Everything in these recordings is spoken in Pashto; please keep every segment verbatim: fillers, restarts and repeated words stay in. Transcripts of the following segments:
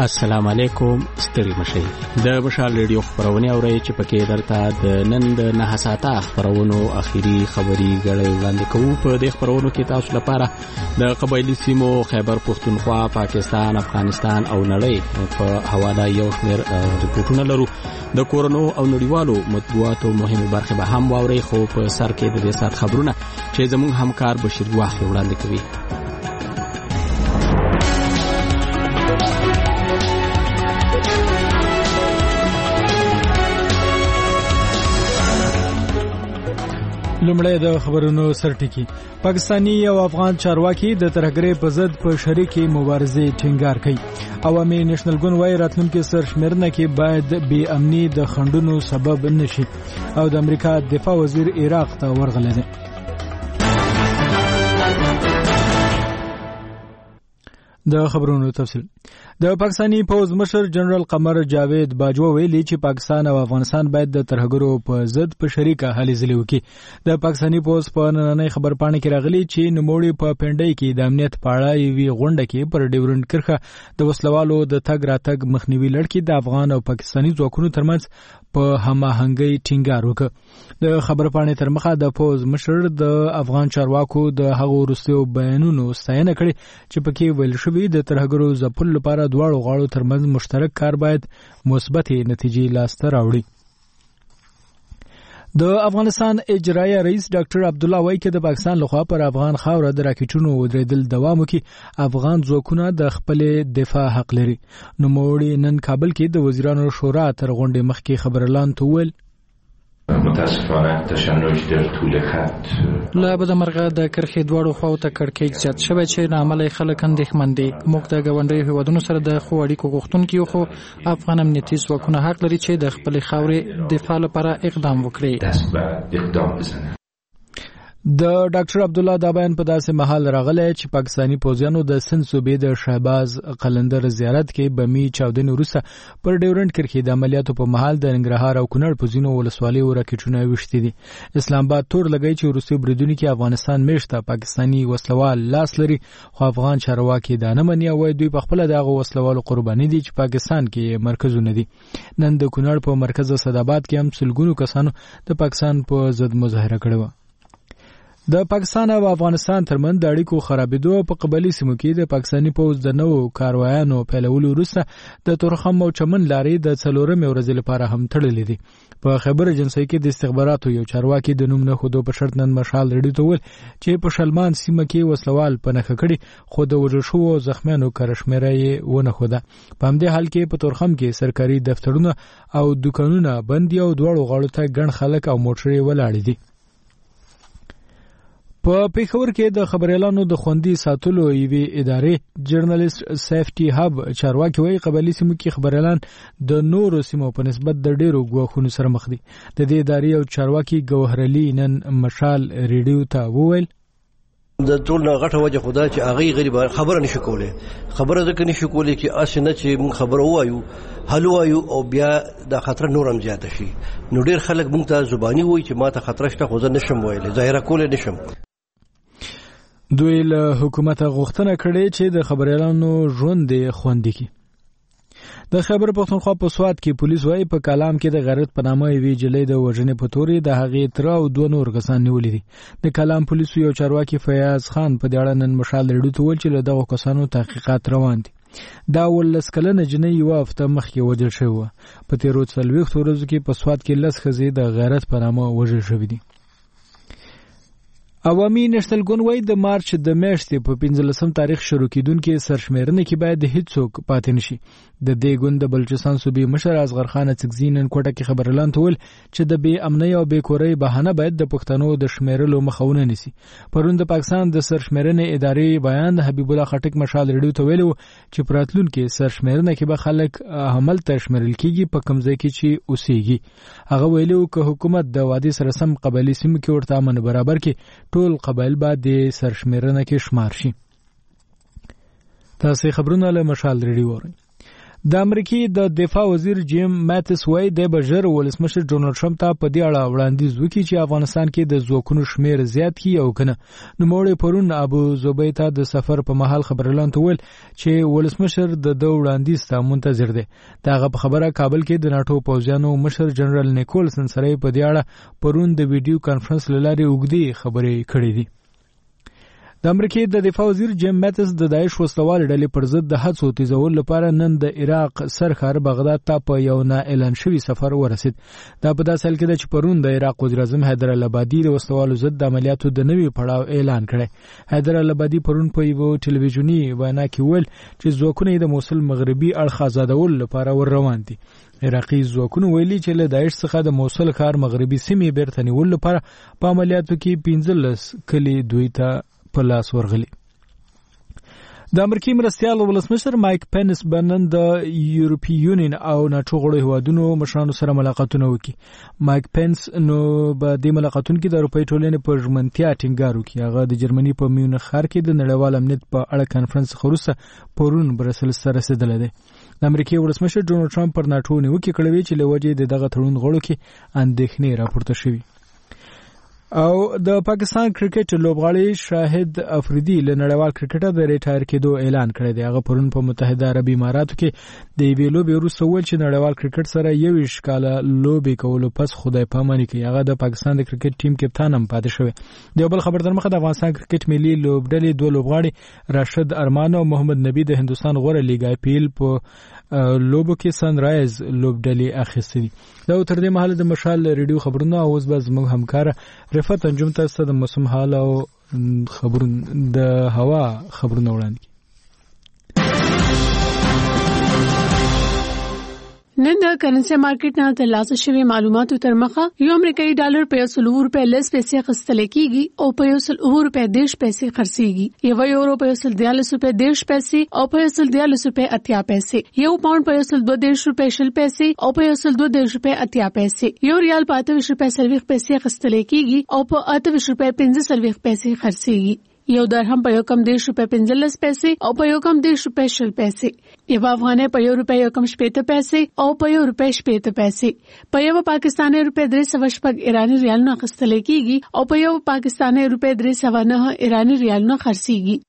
السلام علیکم ستړي مشي د مشال ریډیو خبرونه اورئ چې پکې درته د نن د نه ساعته خبرونو اخیری خبري غړي وړاندې کوو. په دې خبرونو کې تاسو لپاره د قبایلی سیمو خیبر پختونخوا، پاکستان، افغانستان او نړۍ په حواله یو شمېر ریپورتونه لرو. د کورونو او نړیوالو مطبوعاتو مهمه برخه به هم واورئ، خو په سر کې د دې سات خبرونه چې زموږ همکار بشیر واخی وړاندې کوي. لومړی د خبرونو سرټکی. پاکستانی او افغان چارواکي د ترهګرۍ په ضد په شریکي مبارزې ټینګار کوي. عوامي نېشنل ګوند وايي راتلونکي سرشمېرنه کې باید بې امني د خنډونو سبب نشي او د امریکا دفاع وزیر عراق ته ورغلی دی. د خبرونو تفصیل. د پاکستانی پوز مشر جنرال قمر جاوید باجوا ویلي چې پاکستان او افغانستان باید د ترهګرو په ضد په شریکه هلې ځلې وکړي. د پاکستانی پوز په نننۍ خبرپاڼه کې راغلي چې نوموړي په پنډۍ کې د امنیت په اړه یوې غونډه کې پر ډیورنډ کرښه د وسلوالو د تګ راتګ مخنیوي لړ کې د افغان او پاکستانی ځواکونو ترمنځ په هماهنګۍ ټینګار وکړ. د خبرپاڼې تر مخه د پوز مشر د افغان چارواکو د هغو وروستیو بیانونو ستاینه کړې چې پکې ویل شوي د ترهګرو ځپلو لپاره دواړو غاړو ترمنځ مشترک کار باید مثبتې نتیجې لاسته راوړي. د افغانستان اجرایه رئیس ډاکټر عبدالله وایي چې د پاکستان لخوا پر افغان خاوره د راکټونو ودرېدل دوام وکړي. افغان ځواکونه د خپل دفاع حق لري. نوموړي نن کابل کې د وزیرانو شورا تر غونډې مخکې خبرلان ته وویل متاسفانه تشنج در طول خط لا بد مرغه د کرخې دواړو خواو ته کړکېچ زیات شوی چې له امله خلک اندېښمن دي. موږ د ګاونډیو هیوادونو سره د ښو اړیکو غوښتونکي یو، خو افغان امنیتي ځواکونه حق لري چې د خپلې خاورې دفاع لپاره اقدام وکړي. دست به اقدام بزنه. د ډاکټر عبدالله دا بیان په داسې مهال راغلی چې پاکستانی پوځیانو د سند صوبې د شهباز قلندر زیارت کې بمي چاودنې وروسته پر ډیورنډ کرښې د عملیاتو په مهال د ننګرهار او کونړ په ځینو ولسوالیو راکټونه ویشتي دي. اسلام آباد تور لګی چې وروستي بریدونو کې افغانستان میشته پاکستانی وسلوال لاس لري، خو افغان چارواکي دا نه مني او دوی په خپل دغه وسلوالو قرباني دي چې پاکستان کې مرکزونه دي. نن د کونړ په مرکز صداباد کې هم سلګونو کسانو د پاکستان په ضد مظاهره کړې. د پاکستان او افغانستان ترمنځ د اړیکو خرابېدو په قبایلی سیمو کې د پاکستانی پوځ د نوو کاروایانو پیلولو وروسته د تورخم او چمن لارې د څلورمې ورځې لپاره هم تړلې دي. په خبر ایجنسی کې د استخباراتو یو چارواکي د نوم نه خودو په شرط نن مشال ریډیو ته ویل چې په شلمان سیمه کې وسلوال په نښه کړي، خو د وژل شوو زخمیانو کارشمیره یې ونه ښوده. په همدې حال کې په تورخم کې سرکاري دفترونه او دکانونه بند دي او دواړو غاړو ته ګڼ خلک او موټرې ولاړې دي. په پیښور کې د خبريالانو د خوندي ساتلو یوې ادارې جرنالیست سیفټي هب چارواکي وایي قبایلی سیمو کې خبريالان د نورو سیمو په نسبت د ډیرو ګواښونو سره مخ دي. د دې ادارې او چارواکي ګوهرعلي نن مشال ریډیو ته وویل د ټول غټه وجه خدا چې هغه غریب خبره نشي کولای. خبره ځکه نشي کولای چې اسنه چې موږ خبره وایو حل وایو او بیا د خطر نورم زیات شي. نو ډیر خلک موږ ته زبانی وایي چې ما ته خطر شته خو زه نشم ویلای، ظاهره کولای نشم. دوی له حکومت غوښتنه کړې چې د خبريالانو ژوند خوندي کړي. د خیبر پختونخوا په سوات کې پولیس وايي په کلام کې د غیرت په نامه یوې جلۍ د وژنې په تورې د هغې تر او دوه نور کسان نیولي دي. د کلام پولیسو یو چارواکي فیاض خان په دې اړه نن مشال ریډیو ته ویل چې له دغو کسانو تحقیقات روان دي. دا ولس کلنه جنۍ یوه هفته مخکې وژل شوې وه. په تېرو څلوېښتو ورځو کې په سوات کې لس ښځې د غیرت په نامه وژل شوې دي. عوامي نېشنل ګوند وايي د مارچ د میاشتې په پنځلسم تاریخ شروع کېدونکې سرشمېرنه کې باید هیڅوک پاتې نشي. د دې ګوند د بلوچستان صوبې مشر اصغر خان اڅکزي نن کوټه کې خبرلان ته ویل چې د بې امنۍ او بې کورۍ بهانه باید د پښتنو د شمیرلو مخه ونه نیسي. پرون د پاکستان د سرشمېرنې ادارې بیان د حبیب الله خټک مشال ریډیو ته ویلو چې په راتلونکي سرشمېرنه کې به خلک هملته شمیرل کېږي په کوم ځای کې چې اوسېږي. هغه ویلو که حکومت د وادي سره سم قبایلي سیمو کې ورته امن برابر کړي ټول قبایل به د سرشمېرنه کې شمار شي. تاسو خبرونه له مشال ریډیو اورئ. د امریکای د دفاع وزیر جیم ماتس وای د بجر ولسمشر ډونالد ټرمپ ته په دې اړه وړاندیز وکړي چې افغانستان کې د ځواکونو شمیر زیات کی او کنه. نو موړې پرون ابو زبیر ته د سفر په محل خبرلان ته ویل چې ولسمشر د دوه وړاندیز ته منتظر دی. داغه په خبره کابل کې د ناتو پوځیانو مشر جنرال نیکولسن سره په دې اړه پرون د ویډیو کانفرنس لارې وګړي خبرې کړې دي. د امریکای د دفاع وزیر جیم ماتس د داعش وسلوال ډلې پر ضد د هڅو تیزول لپاره نن د عراق سرخار بغداد ته په یو نه اعلان شوی سفر ورسید. دا په داسې حال کې د چې پرون د عراق وزیر اعظم حیدر العبادي د وسلوالو ضد د عملیاتو د نوي پړاو اعلان کړی. حیدر العبادي پرون په یو ټلویزیونی وینا کې ویل چې ځواکونه د موصل مغربي اړخ آزادول لپاره ور روان دي. عراقي ځواکونه ویلي چې له داعش څخه د موصل ښار مغربي سیمې بیرته نیول لپاره په عملیاتو کې پنځلس کلی دوی ته په لاس ورغلي. د امریکای مرستیال ولسمشر مایک پنس بنن د یورپی یونین او ناتو غړو هیوادونو مشرانو سره ملاقاتونه وکړي. مایک پنس نو په دې ملاقاتونو کې د اروپای ټولنې په ژمنتیا ټینګار وکړي. هغه د جرمني په میونخ ښار کې د نړیوال امنیت په اړه کانفرنس خروسه پرون برسلز ته رسیدلی دی. د امریکای ولسمشر ډونالد ټرمپ پر ناتو نیوکې کړې چې له وجې د دغه تړون غړو کې اندېښنې راپورته شوي. او د پاکستان کرکټ لوبغاړي شاهد افریدي له نړیوال کرکټ د ریټایر کېدو اعلان کړی دی. هغه پرون په متحده عربي اماراتو کې د یوې لوبې وروسته وویل چې نړیوال کرکټ سره یوویشت کاله لوبې کولو پس خدای پاماني کوي. هغه د پاکستان د کرکټ ټیم کپتان هم پاتې شوی. د بل خبر در مخه د افغانستان کرکټ ملي لوبډلې دوه لوبغاړي راشد ارمان او محمد نبی د هندستان غوره لیګ آی پی ایل په لوبو کې سن رایز لوبډلې اخیستې دي. دا تر دې مهاله د مشال ریډیو خبرونه او اوس به زموږ همکار رفعت انجم تاسو د موسم حال او خبرونه د هوا خبرونه وړاندې. نن د کرنسي مارکیټ نه ترلاسه شوی معلوماتو تر مخه یو امریکایي ډالر په یو سل روپے لس پیسې اخیستل کېږي او په یو سل روپے دیش پیسې خرڅېږي. یو یورو په یو سل دیارلس روپے دیش پیسې او په یو سل دیارلس روپے اتیا پیسې. یو پاونډ په یو سل دوه دیش روپے شل پیسې او په یو سل دوه دیش روپے اتیا پیسې. یو ریال په اته ویشت روپے سلويخ پیسې اخیستل کېږي او په اته ویشت روپے پنځه سلويخ پیسې خرڅېږي. یو درهم په یو کم دیش روپے پنځلس پیسې او په یو کم دیش روپے شل پیسې. یو افغانۍ په یو روپے یو کم شپېته پیسې او په یو روپے شپېته پیسې. په یو پاکستاني روپے درې سوه شپږ ایراني ریالونه اخیستل کېږي او په یو پاکستاني روپے درې سوه نه ایراني ریالونه خرڅېږي.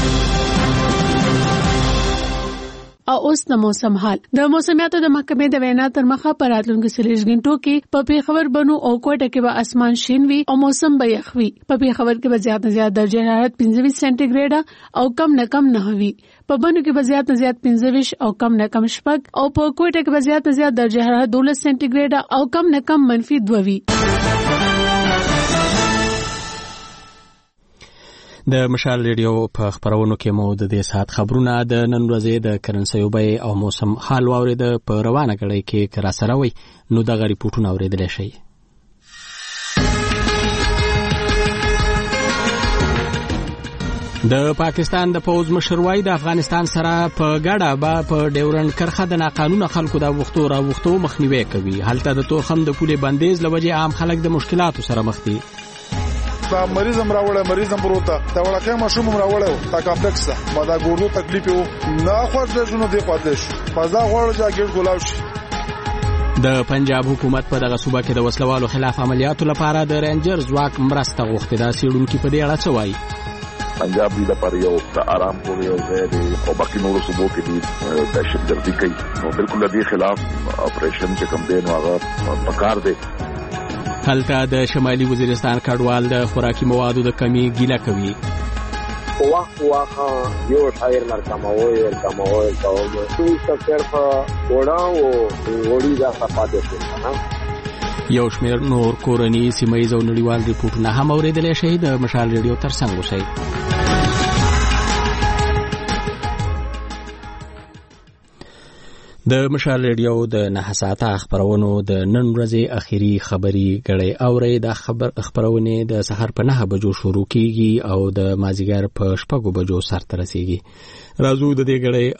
او اوس د موسم حال. د موسمیاتو د محکمې د وینا تر مخه په راتلونکو څلوېښت غنټو کې په پیښور بنو او کوټه کې به اسمان شین وي او موسم به یخ وي. په پیښور کې به زیات نه زیات درجه حرارت پنځه ویشت سانتي ګریډ او کم نه کم نهه وي. په بنو کې به زیات نه زیات پنځه ویشت او کم نه کم شپږ او په کوټه کې به زیات نه زیات درجه حرارت دولس سانتي ګریډ او کم نه کم منفي دوه وي. د مشال ریډیو په خبرونو کې مو د دې ساعت خبرونه د نن ورځې د کرنسي بیې او موسم حال واورید. په روانه کړی کې کرا سره وي نو د غری پټونه اوریدل شي. د پاکستان د پوز مشروعي د افغانستان سره په ګډه با په ډیورنډ کرخه د ناقانونه خلکو د وختو را وختو مخنیوي کوي. هلته د تورخم د پولې بندیز لوجه عام خلک د مشکلاتو سره مخ دي. دا مریض هم راوړل مریض هم پروته دا وړکه مشوم هم راوړل دا کمپلیکس ده ما دا ګوردو تکلیف وو نه خو د شنو دی پاتش فزا غوړ جاګیر ګلاو شي. د پنجاب حکومت په دغه صوبه کې د وسلوالو خلاف عملیاتو لپاره د رینجر ځواک مرسته غوښتي. دا سیړونکو په دې اړه څه وایي؟ پنجاب د پر یو آرام کوي او زه او باقي نورو صوبو کې د دهشتګردي کوي نو بالکل د خلاف اپریشن چې کوم دی نو هغه پکار دی. هلته د شمالي وزیرستان کډوال د خوراکي موادو د کمی ګیله کوي. وخت وخت یو شایر مرکموي ورکموي کوي ټول څه په وړاو وړي دا صفات دي. یو شمېر نور کورني سیمایي او نړیوال ریپورتونه هم اوریدل شي. د مشال ریډیو ترڅنګ اوسئ. د مشال ریډیو د نه ساعته خبرونو د نن ورځې اخیری خبري غړې اوري د خبر خبرونه د سحر په نه بجو شروع کیږي او د مازیګر په شپږو بجو سره رسیږي. راځو د دې غړې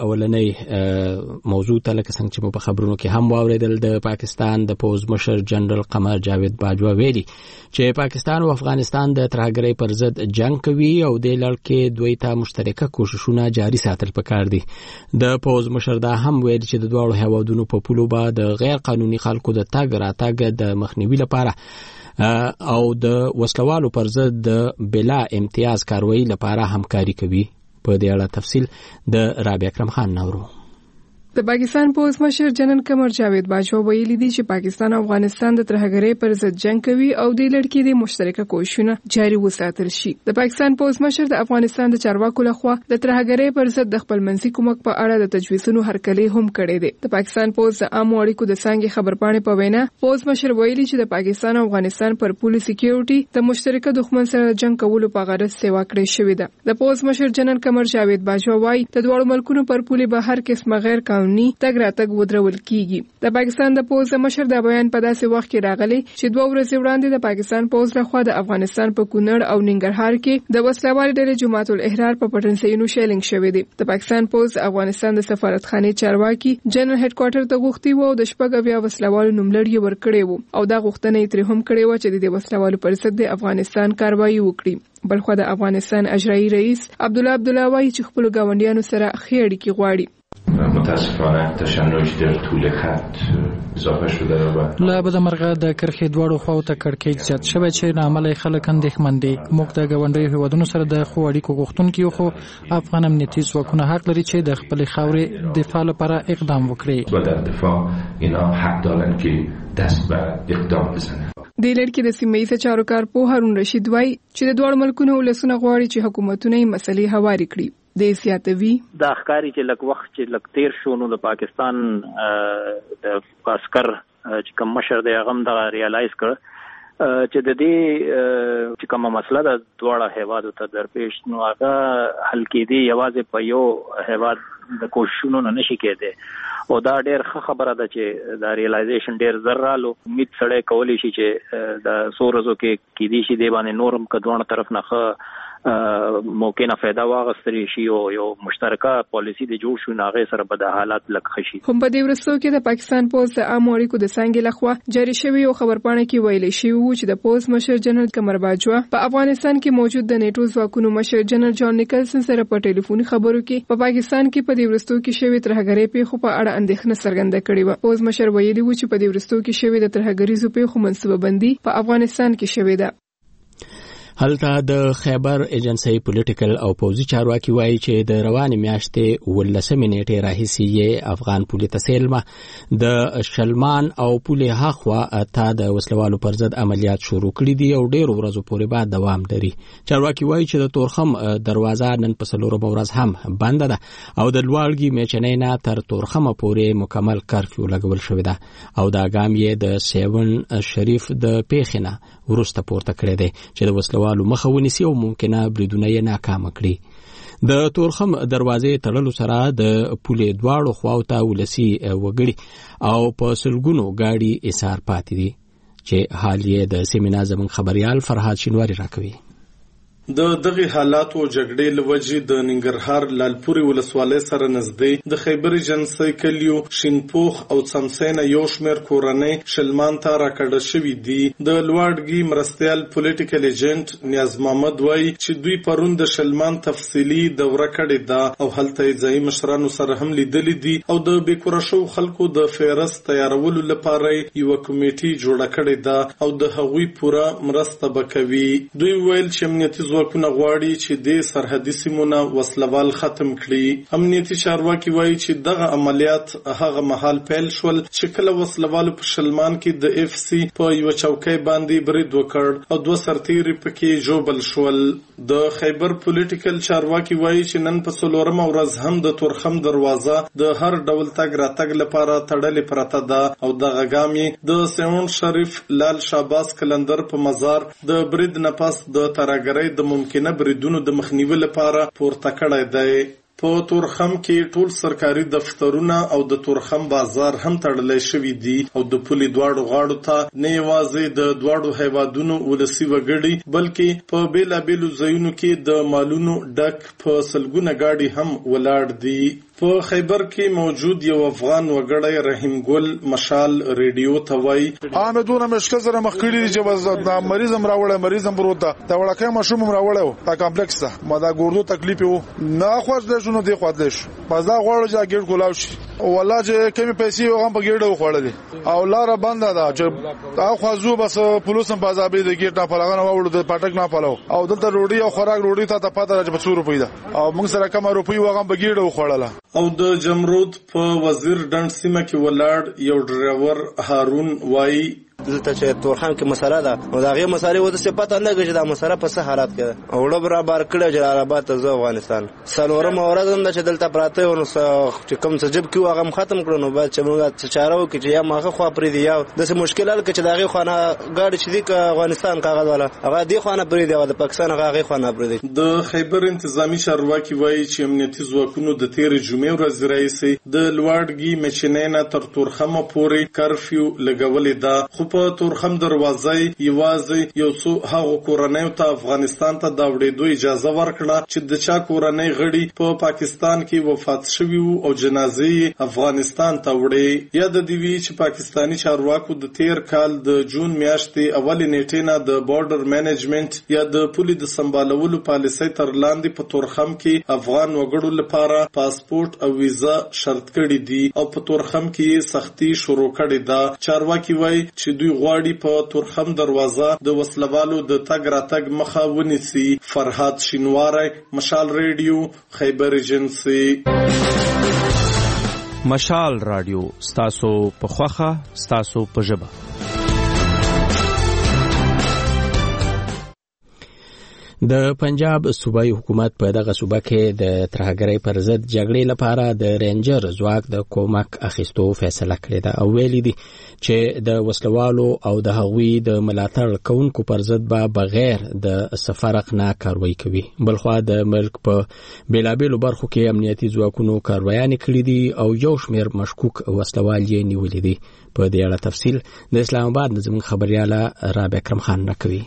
اولنې موضوع ته لکه څنګه چې په خبرونو کې هم واوریدل د پاکستان د پوز مشر جنرال قمر جاوید باجوا ویلي چې پاکستان او افغانستان د ترهګرۍ پر ضد جنگ کوي او د لړ کې دوی ته مشترکه کوششونه جاري ساتل پکار دي. د پوز مشر دا هم ویل چې د دواړو هیوادونو په پولو به د غیر قانوني خلکو د تګ راتګ د مخنیوي لپاره او د وسلوالو پر ضد د بلا امتیاز کاروي لپاره همکاري کوي. په دې اړه تفصیل د رابعه اکرم خان نورو. د پاکستان پوز مشر جنرال قمر جاوید باجوا ویلي دي چې پاکستان او افغانستان د ترهګرۍ پر ضد جنگ کوي او د لړ کې د مشترکه کوششونه جاري وساتل شي. د پاکستان پوز مشر د افغانستان د چارواکو لخوا د ترهګرۍ پر ضد د خپل منځي کومک په اړه د تجویزونو هرکلې هم کړې دي. د پاکستان پوز د عامو اړیکو د څنګه خبرپاڼې په وینا پوز مشر ویلي چې د پاکستان او افغانستان پر پولي سکیورټي د مشترکه دښمن سره جنگ کولو په غرض سیوا کړې شوې ده. د پوز مشر جنرال قمر جاوید باجوا وايي د دوه ملکونو پر پولي به هر قسمه غیر قانوني تګ راتګ ودرول کیږي. د پاکستان د پوز مشر د بیان په داسې وخت کې راغلی چې دوه ورځې وړاندې د پاکستان پوز لخوا د افغانستان په کونړ او ننګرهار کې د وسلوال ډلې جماعت الاحرار په پټنسینو شیلینګ شوې دي. د پاکستان پوز افغانستان د سفارتخانه چارواکي جنرال هډ کوارټر ته غوښتي وو د شپږ بیا وسلوال نوملړ یې ورکړي وو او دا غوښتنه یې تر هم کړې و چې د وسلوالو پر ضد د افغانستان کاروایی وکړي. بلخو د افغانستان اجرایی رئیس عبدالله عبدالله وايي چې خپل گاونډیانو سره ښې اړیکې غواړي. متاسفانه تشنج در طول خط اضافه شده و لا بد مرغه د کرخې دواړو خواو ته کړکېچ زیات شوی چې عمل خلک اندېښمن دي. موږ د ګاونډیو هیوادونو سره د خو اړیکو غوښتونکو خو افغان امنیتي ځواکونه حق لري چې د خپل خاورې دفاع لپاره اقدام وکړي. و در دفاع اینا حق دارن که دست به اقدام بزنن. د لړ کې د سیمه ییز چارو کارپوه هارون رشید وایي چې د دواړو ملکونو ولسونه غواړي چې حکومتونه یې مسلې هواري کړي. د سیاتوي د ښکاری چې لک وخت چې لک تیر شو نو د پاکستان د عسكر چې کوم مشر دی هغه د ریالایز کړ چې د دې چې کومه مسله د دواړه هیوادو ته درپېښ نو هغه حل کېدی یوازې په یو هیواد د کوششونو نه نشي کېدی او دا ډېر ښه خبره ده چې دا ریالایزیشن ډېر زر رالو. امید سړی کولی شي چې د څو ورځو کې کېدی شي دی باندې نورم که دواړه طرف نه ښه موقع نه فایده واغستري شي او یو مشترکه پالیسی د جوړ شو ناغه سره به د حالات لک خشي. هم په دې ورستو کې د پاکستان پوز د عامو اړیکو د څنګه لخوا جاری شوی او خبرپاڼه کې ویل شوی و چې د پوز مشر جنرال قمر باجوا په افغانستان کې موجود د نیټو ځواکونو مشر جنرال جان نیکلسن سره په ټلیفوني خبرو کې په پاکستان کې په دې ورستو کې شوی ترهګرۍ په خو په اړه اندېښنه څرګنده کړې و. پوز مشر ویلي و چې په دې ورستو کې شوی د ترهګریزو په خو منسوبه بندي په افغانستان کې شوی ده. هلته د خیبر ایجنسی پولیټیکل او پوزي چارواکي وایي چې د روانې میاشتې ولسمې نیټې راهیسې افغان پولي تسلیمه د شلمان او پولي هاخوا ته د وسلوالو پر ضد عملیات شروع کړي دي او ډېر ورځې پورې بعد دوام لري. چارواکي وایي چې د تورخم دروازه نن په څلورمه ورځ هم بند ده او د لوړګي میچنې نه تر تورخمه پورې مکمل کرفیو لګول شوی ده او دا ګام یې د سیون شریف د پیښنه ورسته پورته کړی دی چې د وسلوالو مخه ونیسي او ممکنه بریدونه یې ناکام کړي. د تورخم دروازې تړلو سره د پولې دواړو خواو ته ولسی وګړي او په سلګونو گاډي ایثار پاتې دي چې حال یې د سیمینار زموږ خبريال فرهاد شینواری راکوي. د دغه حالاتو جګړې لوجې د ننګرهار لالپوري ولسوالۍ سره نږدې د خیبر ایجنسی کلیو شینپوخ او څمڅینه یو شمېر کورنۍ شلمان ته راکړه شوي دي. د لوړګي مرستیال پولیټیکل ایجنټ نیاز محمد وایي چې دوی پرون د شلمان تفصیلي دوره کړې ده او هلته یې ځایي مشرانو سره هم لیدلي دي او د بېکوره شوو خلکو د فهرست تیارولو لپاره یوه کمیټې جوړه کړې ده او د هغوی پوره مرسته به کوي. دوی ویل چې امنیتي ځواکونه غواړي چې د سرحدي سیمونه وسلوال ختم کړي. امنیتي چارواکي وایي چې دغه عملیات هغه مهال پیل شول چې کله وسلوالو په شلمان کې د اف سی په یو چوکۍ باندې برید وکړ او دوه سرتیري پکې جوبل شول. د خیبر پولیټیکل چارواکي وایي چې نن په څلورمه ورځ هم د تورخم دروازه د هر ډول تګ راتګ لپاره تړلې پرته ده او دغه ګام یې د سیون شریف لال شاباس کلندر په مزار د برید نه پس د ترهګرۍ د ممکنه بریدونو د مخنیوي لپاره پورته کړی دی. په تورخم کې ټول سرکاري دفترونه او د تورخم بازار هم تړلې شوی دي او د پولي دواړو غاړو ته نه یوازې د دواړو هیوادونو ولسی وګړي بلکې په بیلابېلو ځایونو کې د مالونو ډک په سلګونه گاډي هم ولاړ دي. په خیبر کې موجود یو افغان وګړی رحیم ګل مشال ریډیو ته وایي احمدونه مشکل سره مخ کړي دي چې د مریض هم راوړل مریض هم پروت ده دا وړکه مشوم هم راوړل دا کمپلیکس ده ما دا ګوردو تکلیف وو نه خوښ ده شنو دی خو ده پس دا غوړ چې ګډ کولاو شي والله چې کمی پیسې وغم په ګډه خوړلې او لار بنده ده چې دا خوازو بس پولیس هم بازابې د ګټ نه پلاغه وړو د پټک نه پلاو او دلته روډي او خوراک روډي ته پته راځي په څو روپۍ ده او موږ سره کوم روپۍ وغم په ګډه خوړله. او د جمرود په وزیر ډنډ سیمه کې ولاړ یو ډرایور هارون وایي دلته چې تورخم کې مسله ده او دا غي مسله و د څه پته نه لګي دا مسله په څه حالات کې او ډوب را بار کړه جلال آباد ته ځو افغانستان سلورم اورز هم چې دلته پراته ونو چې کوم څه جب کې هغه ختم کړو نو بعد چې موږ چاره وکړو چې یا ماخه خو پرې دی یا د څه مشکلات کې چې دا غي خانه غاډي چې دی افغانستان کاغذ والا هغه دی خانه پرې دی او د پاکستان هغه غي خانه پرې دی. د خیبر انتظامی چارواکي وایي چې امنیتي ځواکونو د تیر جمعې ورځ راځي د لوړګي مچنینا تر تورخم پورې کرفیو لګولې ده خو په تورخم دروازه یوازې یو څو هغه کورنۍ ته افغانستان ته د وړېدو اجازه ورکړه چې د چا کورنۍ غړي په پاکستان کې وفات شوي او جنازې افغانستان ته وړي. یا د دوی چې پاکستانی چارواکو د تیر کال د جون میاشتې اولې نیټې نه د بارډر مینجمنت یا د پولي د سمبالولو پالیسۍ تر لاندې په تورخم کې افغان وګړو لپاره پاسپورت او ویزا شرط کړي دي او په تورخم کې سختي شروع کړي ده. چارواکي وایي چې دوی غواړي په تورخم دروازه د وسلوالو د تګ راتګ مخه ونیسي. فرهاد شینواری مشال ریډیو خیبر ایجنسی. مشال رادیو ستاسو په خوخه ستاسو په ژبه. د پنجاب صوبایي حکومت په دغه صوبه کې د ترهګرۍ پر ضد جګړې لپاره د رینجر ځواک د کومک اخیستو فیصله کړې ده او ویلي دي چې د وسلوالو او د هغوی د ملاتړ کوونکو پر ضد به بغیر د سفارق نه کاروایی کوي. بلخوا د ملک په بیلابېلو برخو کې امنیتي ځواکونو کاروایانې کړې دي او یو شمېر مشکوک وسلوال یې نیولي دي. په دې اړه تفصیل د اسلام آباد زموږ خبرياله رابعه اکرم خان راکوي.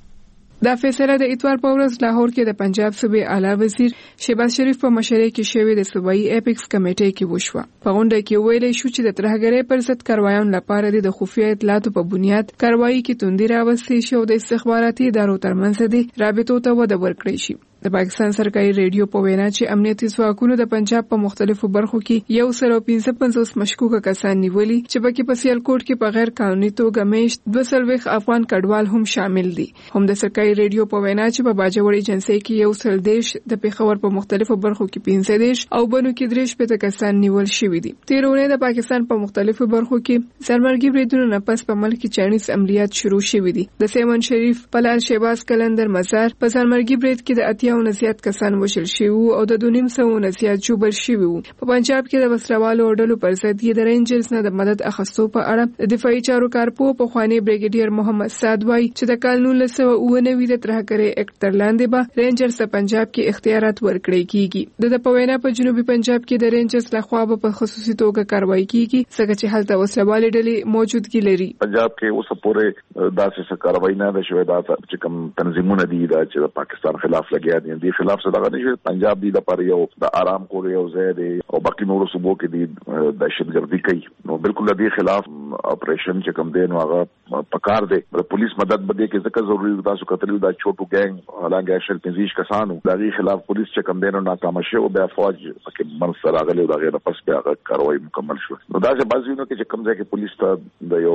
دا فیصله د اتوار په ورځ لاهور کې د پنجاب صوبې اعلی وزیر شهباز شریف په مشرۍ کې شوې د صوبایي اپیکس کمیټې کې وشوه. په غونډه کې ویل شو چې د ترهګرۍ پر ضد کاروایانو لپاره د خفیه اطلاعاتو په بنیاد کاروایی کې توندي راوستي شو د استخباراتي ادارو ترمنځ د رابطو ته وده ورکړې شي. د پاکستان سرکاري ریډیو په وینا چې امنیتي ځواکونو د پنجاب په مختلفو برخو کې یو سل او پنځه پنځوس مشکوکه کسان نیولي چې پکې په سیالکوټ کې په غیر قانوني توګه میشت دوه سلويخ افغان کډوال هم شامل دي. هم د سرکاري ریډیو په وینا چې په باجوړ ایجنسی کې یو سل دیش د پیښور په مختلفو برخو کې پنځه دیش او بنو کې درېش په کسان نیول شوي دي. تیرونه د پاکستان په مختلفو برخو کې سرمرګي بریدونو نه پس په ملک کې چاڼیز عملیات شروع شوي دي. د سیمن شریف پلان شهباز کلندر مزار په سرمرګي برید کې د اتیا او نزيات کسان وشل شوي او د دونیم سو نزيات جوبل شوي. په پنجاب کې د وسلوالو ډلو پر ضد د رینجرز نه د مدد اخیستو په اړه د دفاعي چارو کارپو په خواني بریګیډیر محمد سعد وای چې د کال نولس سوه اوه نوي د ترهګرۍ اکټ تر لاندې به رینجرز په پنجاب کې اختیارات ورکړي کیږي. د پوینا په جنوبي پنجاب کې د رینجرز لخوا په خصوصي توګه کاروایی کیږي څنګه چې هلته وسلوالې ډلې موجودګي لري. پنجاب کې اوس پورې داسې کاروایی نه ده شوې دا چې کوم تنظیمونه دي چې د پاکستان خلاف لګیا دي د خلاف څه دغه نشي. پنجاب دی د پر یو د آرام کور یو ځای دی او باقي نور صوبو کې دي دهشتګردي کوي نو بالکل د دې خلاف اپریشن چې کوم دی نو هغه پکار دی. د پولیس مدد بده کې ځکه ضروري ده تاسو کتلی دا چوټو ګنګ حالانکه شل پنځه کسانو د دې خلاف پولیس چې کوم دی نو ناکام شو او بیا فوج پکې منځ راغلی او دا غیر پس بیا کاروایی مکمل شو. نو دا چې بعضی نو کې چې کوم ځای کې پولیس ته د یو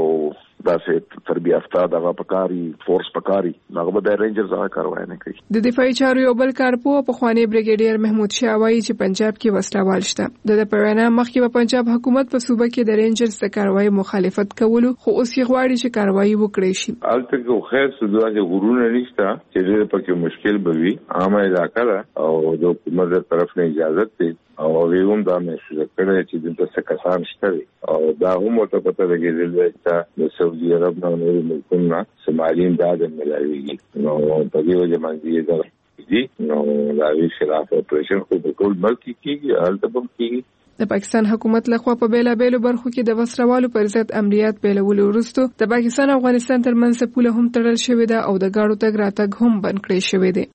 داسې تربیه یافته دغه پکاري فورس پکاري هغه د رینجرز هغه کاروایی نه کوي. د دفاعي چارو یو بل کارپو په خواني بریګیډیر محمود شاه وایي چې پنجاب کې وسلوال شته. د پروینا مخکې په پنجاب حکومت په صوبه کې د رینجرز د کاروایی مخالفت کولو خو اوس یې غواړي چې کاروایی وکړي شي. البته خو خیر څه دغه غرونه نشته چې ډېر پکې مشکل بوي عامه علاقه ده او د حکومت طرف نه اجازه ده او ویوم دا مې کړی چې د څه کسان شته او دا هم ته پته لګیدل چې د سعودي عرب نه نور ملکونه سمالین دا د ملایوي نو په دې وجه باندې دا دي نو دا وی خلاف اپریشن خو په ټول ملک کې کیږي هلته هم کیږي. د پاکستان حکومت لخوا په بیلابېلو برخو کې د وسروالو پر ضد عملیات پیلولو وروسته د پاکستان او افغانستان ترمنځ پوله هم تړل شوې ده او د ګاډو تګ راتګ هم بند کړی شوی دی.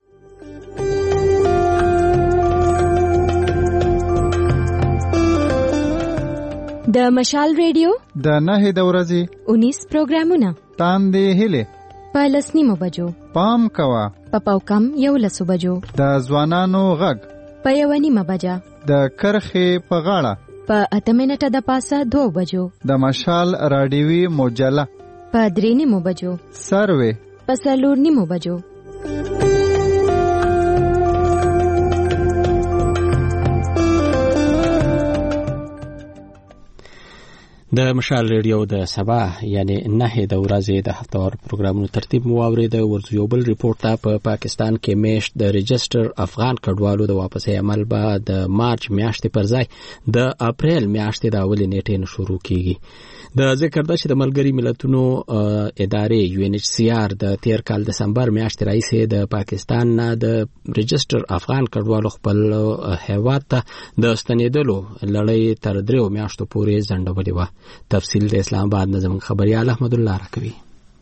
د مشال ریډیو د نهه د ورځې انیس پروګرامونه تاندې هله په لسنیمو بجو پام کوا په پاوکم یو لسو بجو د ځوانانو غږ په یو نیمه بجا د کرخې په غاړه په اته منټه د پاسه دوه بجو د مشال رادیوي مجله په درې نیمو بجو سروي په څلور نیمو بجو. د مشال ریډیو د سبا یعنی نه د ورځې د هفتوار پروګرامونو ترتیب مو اورید. ورځو یو بل ریپورت ته په پاکستان کې میشت د رجستر افغان کډوالو د واپسې عمل به د مارچ میاشتې پر ځای د اپریل میاشتې د اولې نیټې نه شروع کیږي. د ذکر ده چې د ملګری ملتونو ادارې یو ان ایچ سی آر د تیر کال دسمبر میاشتې راځي د پاکستان نه د رجستر افغان کډوالو خپل هیواد ته د ستنېدلو لړۍ تر دریو میاشتو پورې ځنډولې وه. تفصیل د اسلام آباد نظم خبريال احمد الله راکوي.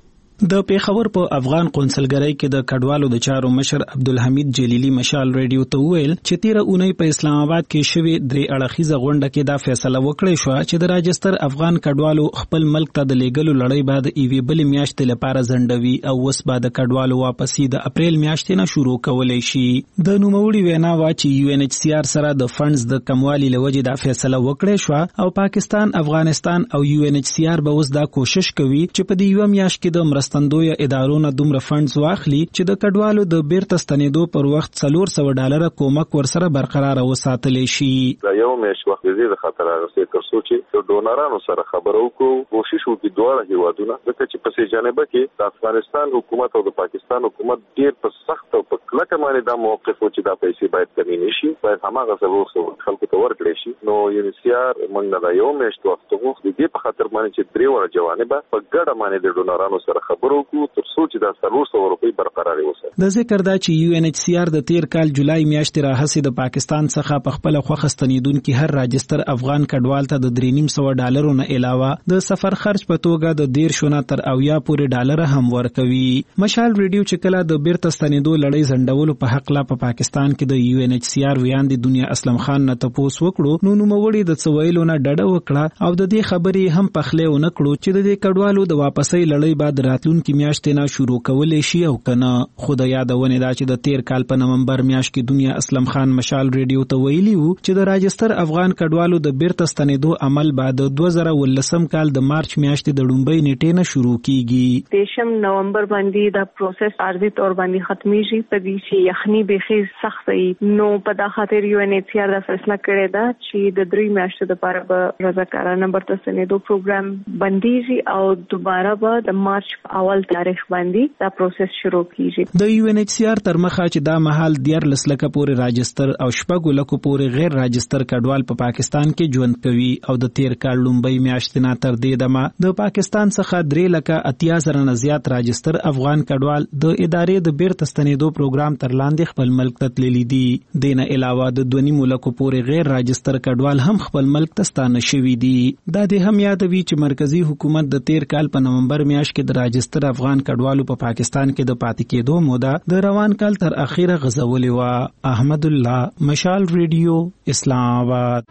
د پیښور په افغان قونسلګرۍ کې د کډوالو د چارو مشر عبدالحمید جلیلی مشال ریډیو ته ویل چې تیر اونۍ په اسلام آباد کې شوی درې اړخیزه غونډه کې دا فیصله وکړې شو چې د راجستر افغان کډوالو خپل ملک ته د لیګلو لړۍ بعد ایوی بل میاشتې لپاره ځنډوي او وس بعد د کډوالو واپسی د اپریل میاشتې نه شروع کولای شي. د نوموړي وینا وا چې یو ان ایچ سی آر سره د فندز د کموالي لوجې دا فیصله وکړې شو او پاکستان افغانستان او یو ان ایچ سی آر به وس دا کوشش کوي چې په دې یو میاشت کې د مرستندوی ادارونو دومره فندز واخلي چې د کډوالو د بیرته ستنېدو پر وخت څلور سوه ډالره کومک ورسره برقرار وساتل شي. دا یو میاشت وخت دی د خطر راغسته تر څو چې د ډونرانو سره خبرو کو کوشش وکړي دواړه هیوادونه ځکه چې په سي جانبه کې د افغانستان حکومت او د پاکستان حکومت ډیر په سخت او په کلکه باندې دا موقف و چې دا پیسې باید کمی نشي باید هماغه څلور خلکو ته ورکړي شي. نو یونیسیار موږ دا یو میاشت وخت وغوښتو د دې په خاطر باندې چې درې وړه جوانب په ګډه باندې د ډونرانو سره خبرو کو تر څو چې دا څلور سوه روپۍ برقرار وساتي. د ذکر دا چې یو ان ایچ سی آر د تیر کال جولای میاشتې راهیسې د پاکستان څخه په خپل خوښه ستنېدونکي هر راجستر افغان کډوال ته د درې نیم سوه ډالرو نه علاوه د سفر خرج په توګه د دېرشو نه تر اویا پورې ډالره هم ورکوي. مشال ریډیو چې کله د بیرته ستنېدو لړۍ ځنډولو په هکله په پاکستان کې د یو ان ایچ سی آر ویاندې دنیا اسلم خان نه تپوس وکړو نو نوموړي د څه ویلو نه ډډه وکړه او د دې خبرې هم پخلی ونه کړو چې د دې کډوالو د واپسۍ لړۍ بعد راتلونکي میاشتې نه شروع کولای شي او کنه. خو د یادونه ده چې د تیر کال په نومبر میاشت کې دنیا اسلم خان مشال ریډیو ته ویلي وو چې د راجستر افغان کډوالو د بیرته ستنېدو عمل بعد دوه زره ولسم کال د مارچ میاشتې د لومړۍ نیټې نه شروع کیږي. دیشم نومبر باندې دا پروسس عارضی تور باندې ختميږي په دې چې یخني بخي سخت وي نو په دا خاطر یو ان ایچ سی آر دا فیصله کړې ده چې د درې میاشتو لپاره به رضاکارانه برته ستنېدو پروګرام بنديږي او دوباره به د مارچ اول تاریخ باندې دا پروسس شروع کیږي. د یو ان ایچ سی آر تر مخه چې دا مهال دیارلس لکه پورې راجستر او شپږو لکو پورې غیر راجستر کډوال په پاکستان کې ژوند کوي او د تیر کال لومړۍ میاشتې نه تر دې دمه د پاکستان څخه درې لکه اتیا زره نه زیات راجستر افغان کډوال د ادارې د بیرته ستنېدو پروګرام تر لاندې خپل ملک ته تللي دي. دینه علاوه د دوه نیمو لکو پورې غیر راجستر کډوال هم خپل ملک ته ستانه شوي دي. دا دې هم یادوي چې مرکزی حکومت د تیر کال په نومبر میاشت کې د راجستر افغان کډوالو په پاکستان کې د پاتې کېدو موده د روان کال تر اخیره غځولې وه. احمد الله مشال ریډیو اسلام آباد.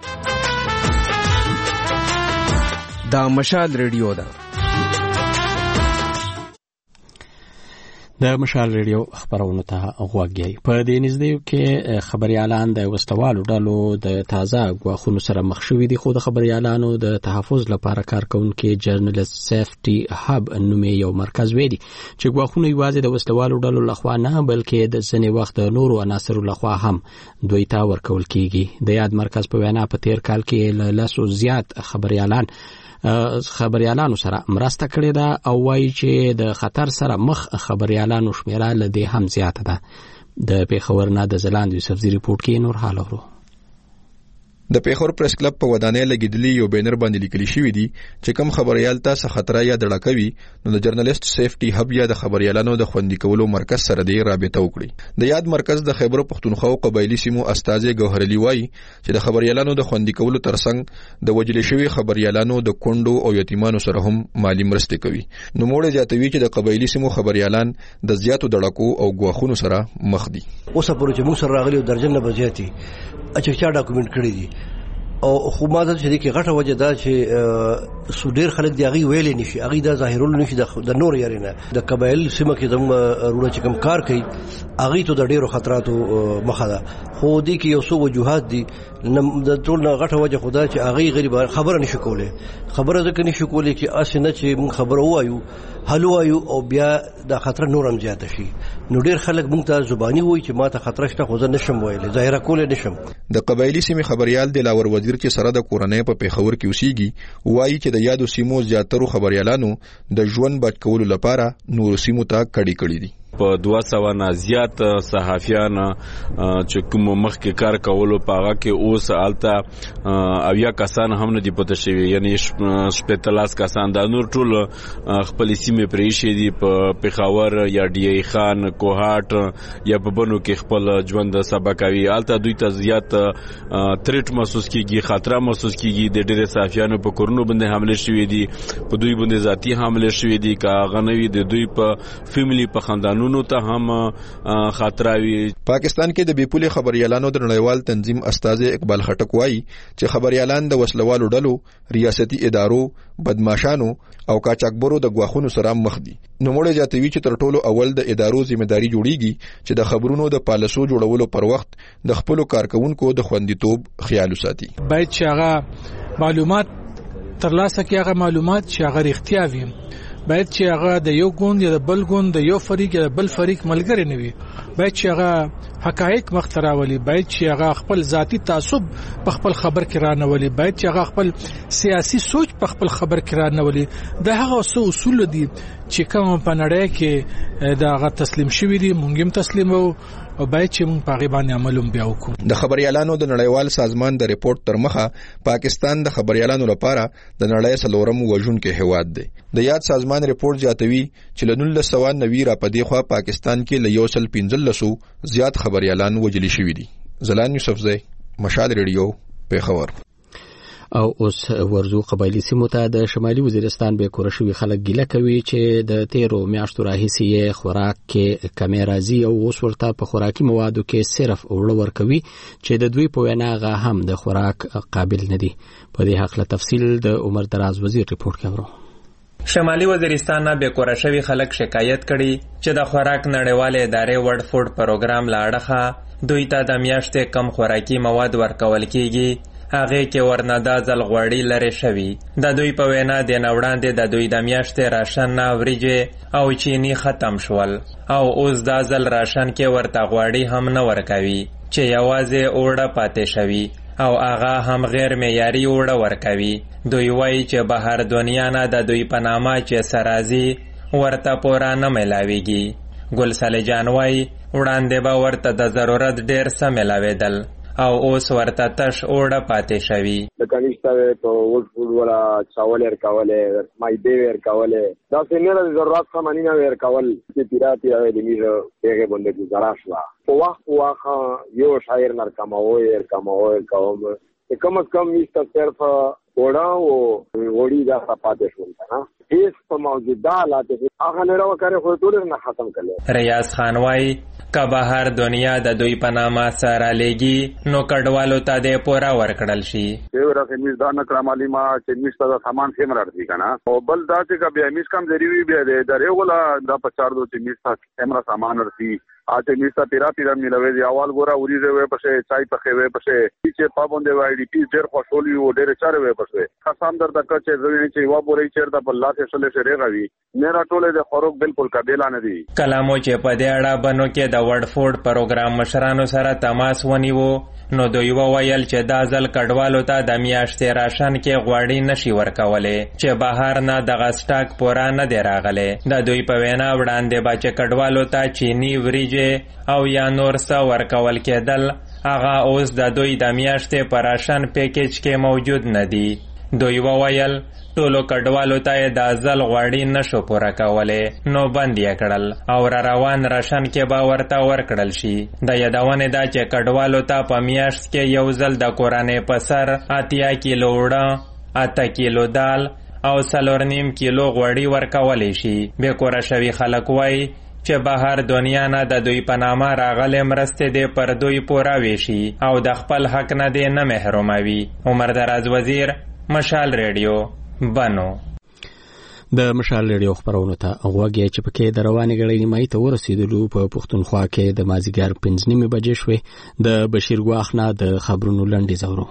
دا مشال ریډیو ده. د مشال ریډیو خبرونو ته غوږی. په دې نږدې کې خبريالان د وسلوالو ډلو د تازه غواخونو سره مخ شوي دي خو د خبريالانو د تحفظ لپاره کارکونکو جرنالست سیفټي هب نومي یو مرکز ویلي چې غواخونه یوازې د وسلوالو ډلو لخوا نه بلکې د ځنې وخت د نورو عناصرو لخوا هم دوی ته ورکول کیږي. د یاد مرکز په وینا په تیر کال کې لاسو زیات خبريالان خبريالانو سره مرسته کړې ده او وایي چې د خطر سره مخ خبريالانو شمیره لدې هم زیاته ده. د پیښور نه د زلاند یوسفزي ریپورت کې نور حال اورو. د پیښور پریس کلب په ودانۍ لګیدلی یو بینر باندې لیکل شوی دی چې کوم خبريال تاسو خطر یا دړکوي نو د جرنالست سیفټي هب یا د خبريالانو د خوندي کولو مرکز سره دی رابطه وکړي. د یاد مرکز د خیبر پختونخوا قبایلی سیمو استاد ګوهر علي وایي چې د خبريالانو د خوندي کولو ترڅنګ د وجل شوی خبريالانو د کونډو او یتیمانو سره هم مالی مرسته کوي. نو موږ جاتوي چې د قبایلی سیمو خبريالان د زیاتو دړکو او غواخونو سره مخ دي. اوس په پروژه موږ سره راغلي درجن نه بځياتي اچھا چا ډاکومېنټ کړی دي او خو ما د شریکي غټه وجه دا چې سودیر خلک دی غي ویلې نشي اغي دا ظاهرول نشي د نور یارینه د قبایل سیمه کې دم روړه چې کم کار کوي اغي ته د ډیرو خطراتو مخه ده. خو دې کې یو څو وجوهات دي د ټول نه غټه وجه خدا چې اغي غریب خبره نشي کوله خبره ځکه نشي کوله چې اسنه چې موږ خبره وایو حلو وایو او بیا د خطر نورم زیات شي نو ډیر خلک موږ ته زبانی وایي چې ما ته خطر شته خو زه نشم ویلې ظاهره کوله نشم. د قبایلی سیمه خبريال د لاور وزیر چې سره د کورنۍ په پیښور کې اوسېږي وایي چې د یادو سیمو زیاترو خبريالانو د ژوند بچ کولو لپاره نور سیمو ته کډي کړي دي. په دوه سوه نه زیات صحافیان چې کوم مخکې کار کولو په هغه کې اوس الته اویا کسان هم نه دي پته شوي یعنی شپېته کسان دا نور ټول خپل سیمې پرېښي دي په پیښور یا ډي ای خان کوهاټ یا په بنو کې خپل ژوند سبا کوي. الته دوی ته زیات تریټ محسوس کیږي خطر محسوس کیږي. د ډېر صحافیانو په کورونو باندې حمله شوې دي په دوی باندې ذاتی حمله شوې دي کا غنوي د دوی په فیملی په خاندانونو ته هم خطراوي. پاکستان کې د بیپولي خبريالانو د نړیوال تنظیم استاد اقبال خټک وایي چې خبريالان د وسلوالو ډلو ریاستي ادارو بدمعشانو او قاچاقبرو د غواخونو سره مخ دي. نو موږ جاتوي چې تر ټولو اول د ادارو ځمېداري جوړیږي چې د خبرونو د پالیسو جوړولو پر وخت د خپل کارکونکو د خوندیتوب خیال وساتي. باید چې هغه معلومات ترلاسه کړي هغه معلومات چې هغه اړتیا وي باید چې هغه د یو ګوند یا د بل ګوند د یو فریق یا د بل فریق ملګری نه وي باید چې هغه حقایق مخ ته راولي باید چې هغه خپل ذاتی تعصب په خپل خبر کې رانولي باید چې هغه خپل سیاسي سوچ په خپل خبر کې رانولي. د هغه څو اصول دي چې کوم په نړۍ کې دا هغه تسلیم شوی دي مونږ هم تسلیمو او باید چې موږ په غیبان عملوم بیا وکړو. د خبريالانو د نړیوال سازمان د ریپورت تر مخه پاکستان د خبريالانو لپاره د نړۍ څلورم وژونکي هیواد دی. د یاد سازمان ریپورت جاتوي چې له نولس سوه نوي را پدې خوا پاکستان کې له یو سل پنځلسو زیات خبريالان وژل شوي دي. زلان یوسفزی مشال ریډیو پیښور. او اوس ورزو قبایلی سیمو ته د شمالي وزیرستان به کور شوی خلک ګیله کوي چې د تیرو میاشتو راهیسې خوراک کې کمی راځي او اوس ورته په خوراکي موادو کې صرف اوړه ورکوي چې د دوی په وینا غا هم د خوراک قابل نه دي. په دې حق له تفصیل د عمر دراز وزیر ریپورت کوي. شمالي وزیرستان نه به کور شوی خلک شکایت کړي چې د خوراک نړیواله ادارې ورډ فود پروګرام لاړه دوی ته د میاشتې کم خوراکي مواد ورکول کیږي هغه کې ورندا ځل غوړی لري شوی. د دوی په وینا د نوړاندې د دوی د میاشتې راشن نه وریجه او چینی ختم شول او اوس د ځل راشن کې ورته غوړی هم نه ورکوي چې یوازې اوړه پاتې شوی او هغه هم غیر معیاري اوړه ورکوي. دوی وایي چې بهر دنیا نه د دوی په نامه چې سرازي ورته پورا نه ملاويږي. ګل صالح جان وایي وړاندې به ورته د ضرورت ډیر څه ملاوېدل او اوس ورته تش اوړه پاتې شوی. د کنيشته په وډ فود ولا چاول ورکواله مایده ورکواله دا څنګه د ضرورت سامانی نه ورکول چې پیراتی او د میږه هغه باندې گزاره شو. په وخت واخه یو شاعر نرکماوي ورکماوي کوم کم از کم میسته صرف وړا او وړي دا پاتې شو نه هیڅ په موجوده حالات کې هغه نه راوکړي خو ټول نه ختم کړي. ریاض خان وایي که بهر دنیا د دوی په نامه سره لګي نو کډوالو ته د پورا ورکړل شي. یو راځي میز دا نه کړمالي ما چې میز ته سامان سیم راځي کنه او بل دا چې بیا میز کم ضروري بیا د ریولا دا په چار دو چې میز ته کیمرا سامان ورسي اته میز ته پیرا پیرا ملوي دی اول ګورا وریځه وې پښه چای پخې وې پښه چې پابوندې وای دی پیس ډېر خوشولي و ډېر چاره وې پښه خاصام در تک چې زوی چې وا بورې چیر د الله ته سره سره غوي نه راټولې د خروق بالکل قابل نه دي. کلامو چې په دې اړه بنو کې د ورډ فود پروګرام مشرانو سره تماس ونیو نو دوی وویل چې دا ځل کډوالو ته د میاشتې راشن کې غوړی نشي ورکولې چې بهر نه د غسټاک پورا نه دی راغلی. د دوی په وینا وړاندې به چې کډوالو ته چینی وریجې او یا نور څه ورکول کېدل هغه اوس د دوی د میاشتې په راشن پیکیج کې موجود نه دي. دوی وویل ټولو کډوالو ته د ځل غوړي نشو پوره کولی نو بند یې کړل او را روان راشن کې به ورته ورکړل شي. د یادونې ده چې کډوالو ته په میاشت کې یو ځل د کورنۍ په سر اتیا کیلو اوړه، اته کیلو دال او څلور نیم کیلو غوړي ورکولی شي. بې کوره شوي خلک وایي چې بهر دنیا نه د دوی په نامه راغلې مرستې دې پر دوی پوره ویشي او د خپل حق نه دې نه محروموي. عمر دراز وزیر، مشال ریډیو، بنو. د مشال ریډیو خبرونو ته غوږ یې چې پکې د روانې ګړۍ نیمایي ته ورسېدلو په پښتونخوا کې د مازدیګر پنځه نیمې بجې شوې. د بشیر ګواخ نه د خبرونو لنډیز اورو.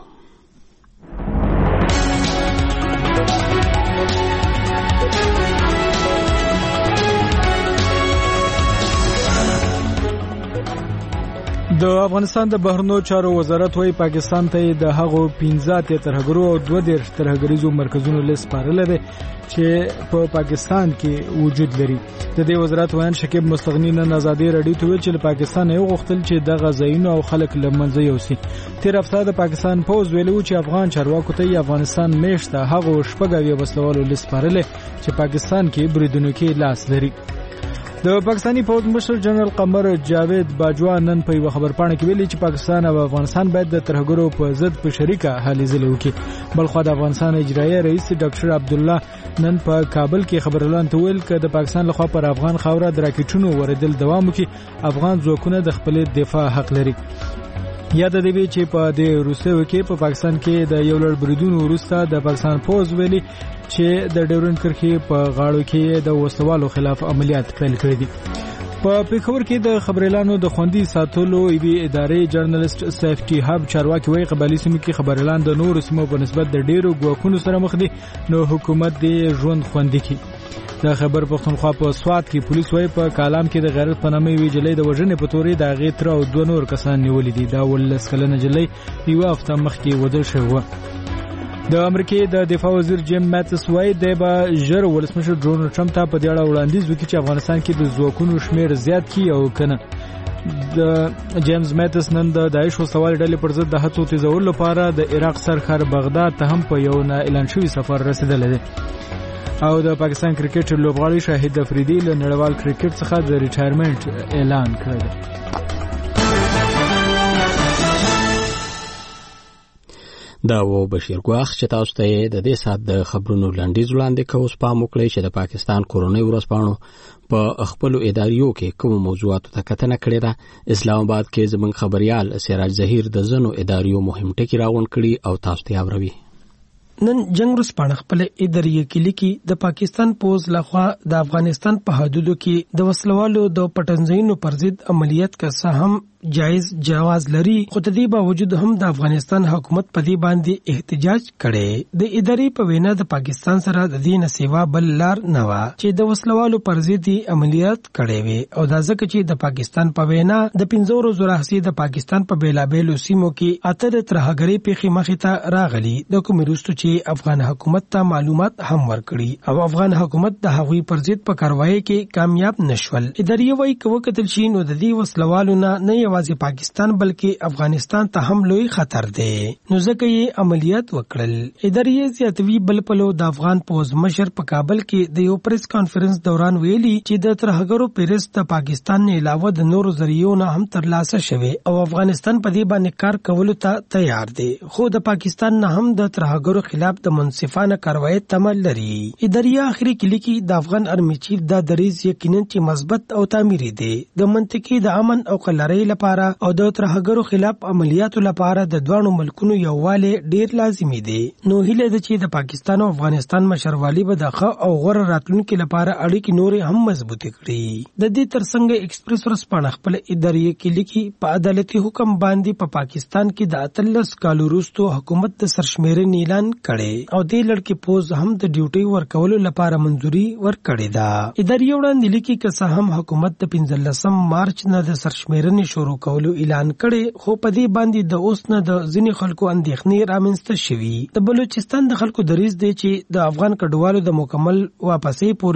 د افغانستان د بهرنیو چارو وزارت وايي پاکستان ته د هغو پنځه اتیا ترهګرو او دوه دېرش ترهګریزو مرکزونو لیست سپارلی دی چې په پاکستان کې وجود لري. د دې وزارت ویان شکیب مستغنی نن ازادي رادیو ته ویل چې له پاکستان یې وغوښتل چې دغه ځایونه او خلک له منځه یوسي. تېره هفته د پاکستان پوځ ویلي و چې افغان چارواکو ته یې افغانستان میشته هغو شپږ اویا وسلوالو لیست سپارلی چې پاکستان کې بریدونو کې لاس لري. د پاکستانی پوځ مشر جنرال قمر جاوید باجوا نن په یو خبرپاڼه کې ویلي چې پاکستان او افغانستان باید د ترهګرو په ضد په شریکه هلې ځلې وکړي. بلخوا د افغانستان اجرایي رئیس ډاکټر عبدالله نن په کابل کې خبريالانو ته ویل چې د پاکستان لخوا پر افغان خاوره د راکټونو وردل دوام وکړي. افغان ځواکونه د خپل دفاع حق لري. یاد دی چې په د روسیې کې په پاکستان کې د یو لړ بریدونو وروسته د پاکستان پوځ ویلي چې د ډیورنډ کرښې په غاړو کې د وسلوالو خلاف عملیات پیل کړي دي. په پیښور کې د خبريالانو د خوندي ساتلو ایوي ادارې جرنالست سیفټي هب چارواکي وایي قبایلي سیمو کې خبريالان د نورو سیمو په نسبت د ډیرو ګواښونو سره مخ دي نو حکومت دې ژوند خوندي کړي. د خبر پښتونخوا په سوات کې پولیس وایي په کالام کې د غیرت په نامه یوې جلۍ د وژنې په تورې د هغې تره او دوه نور کسان نیولي دي. دا اوولس کلنه جلۍ یوه هفته مخکې وژل شوې وه. د امریکې د دفاع وزیر جیم ماتس وایي دی به ژر ولسمشر ډونالډ ټرمپ ته په دې اړه وړاندیز وکړي چې افغانستان کې د ځواکونو شمېر زیات کړي او که نه. د جیمز ماتس نن د داعش وسلوالې ډلې پر ضد د هڅو تیزولو لپاره د عراق سرښار بغداد ته هم په یو نه اعلان شوي سفر رسېدلی دی. او د پاکستان کرکټ لوبغاړي شاهد افریدي له نړیوال کرکټ څخه د ریټایرمنټ اعلان کړی دی. دا و بشیر ګواخ چې تاسو ته د دې سات د خبرونو لنډیز وړاندې کوو. سپام وکړئ چې د پاکستان کورونی ورځپاڼو په خپلو اداریو کې کوم موضوعاتو ته کتنه کړې ده. اسلام آباد کې زموږ خبريال سراج ظهیر د ځینو اداریو مهم ټکي راغونډ کړي او تاسو ته اورئ. نن جنگ ورځپاڼه خپل اداریه کې لیکي د پاکستان پوز لخوا د افغانستان په حدودو کې د وسلوالو د پټنځینو پر ضد عملیات کا سهم جایز جواز لري خو د دې باوجود هم د افغانستان حکومت په دې باندې احتجاج کړي. د ادارې په وینا د پاکستان سره د دې نه سیوا بل لار نه و چې د وسلوالو پر ضد عملیات کړي وي او دا ځکه چې د پاکستان په وینا د پنځو ورځو راهیسې د پاکستان په بیلابېلو سیمو کې اته ترهګري پیښې مخې ته راغلي د کوم وروسته چې افغان حکومت ته معلومات هم ورکړي او افغان حکومت د هغوی پر ضد په کاروایی کې کامیاب نشول. ادارې وايي کوه کتل شي نو د دې وسلوالو نه نه یوازې پاکستان بلکې افغانستان ته هم لوی خطر دی نو ځکه یې عملیات وکړل. ادارې زیاتوي بل پلو د افغان پوز مشر په کابل کې د یو پریس کانفرنس دوران ویلي چې د ترهګرو پیرس د پاکستان نه علاوه د نورو ذریعو نه هم ترلاسه شوی او افغانستان په دې باندې کار کولو ته تیار دی خو د پاکستان نه هم د ترهګرو خلاف د منصفانه کاروایی تمه لري. ادارې اخري کې لیکي د افغان ارمی چیف دا دریځ یقینا چې مثبت او تعمیري دی د منطقي د امن او قلارۍ لپاره او د ترهګرو خلاف عملیاتو لپاره د دوه ملکونو یووالی ډیر لازمي دی. نو هیله ده چې د پاکستان او افغانستان مشروالي به د ښه او غوره راتلونکي لپاره اړیکې نورې هم مضبوطې کړي. د دې ترڅنګ ایکسپریس ورځپاڼه خپل ادارې کې لیکي په عدالتي حکم باندې په پا پاکستان کې د اتلس کالو وروسته حکومت د سرشمیرنې اعلان کړي او دې لړ پوز هم د ډیوټي ورکولو لپاره منځوري ورکړې ده. ادارې وړاندې لیکي که څه هم حکومت د پنځلسم مارچ نه د سرشمیرنې شروع کولو اعلان کړي خو په دې باندې د اوس نه د ځینې خلکو اندېښنې رامنځته شوي. د بلوچستان د خلکو دریځ دی چې د افغان کډوالو د مکمل واپسۍ پورې دی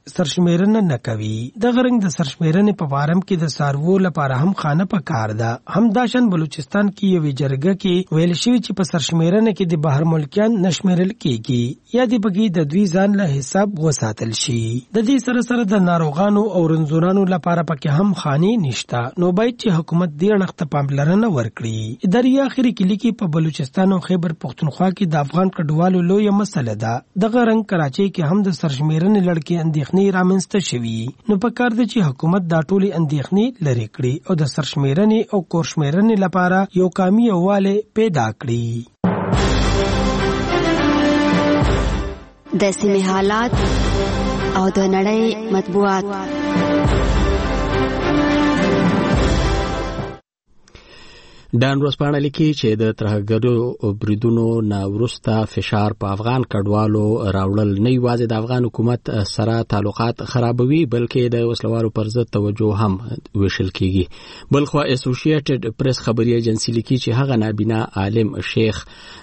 سرشمیرنه نه کوي. د غرنګ د سرشمیرنې په فارم کې د سارو لپاره هم خانه پکار ده. همداشان بلوچستان کې یو جرګه کې ویل شوی چې په سرشمیرنه کې د بهر ملکیان نشمیرل کیږي یا د بګي د دوی ځان له حساب وساتل شي. د دې سره سره د ناروغانو او رنځورانو لپاره پکې هم خاني نشته. نو باید چې حکومت دې نقطه پاملرنه ورکړي. اداري اخري کلی کې په بلوچستان او خیبر پختونخوا کې د افغان کډوالو لوی مسله ده. د غرنګ کراچۍ کې هم د سرشمیرنې لړکې اندېښنې رامنځته شوي. نو په کار ده چې حکومت دا ټولې اندېښنې لرې کړي او د سرشمیرنې او کورشمیرنې لپاره یو قامي یووالی پیدا کړي. د سیمې حالات او د نړۍ مطبوعات. ډان ورځپاڼه لیکي چې د ترهګرو بریدونو نه وروسته فشار په افغان کډوالو راوړل نه یوازې د افغان حکومت سره تعلقات خرابوي بلکې د وسلوالو پر ضد توجه هم وشل کیږي. بلخوا اسوسییټډ پریس خبري ایجنسی لیکي چې هغه نابینا عالم شیخ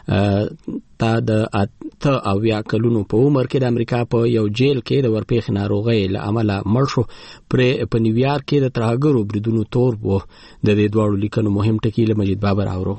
تا د اته اویا کلونو په عمر کې د امریکا په یو جیل کې د ورپېښ ناروغۍ له امله مړ شو. پر په نیویارک کې د ترهګرو بریدونو تور وو. د دې دواړو لیکنو مهم ټکي له مجید بابر اورو.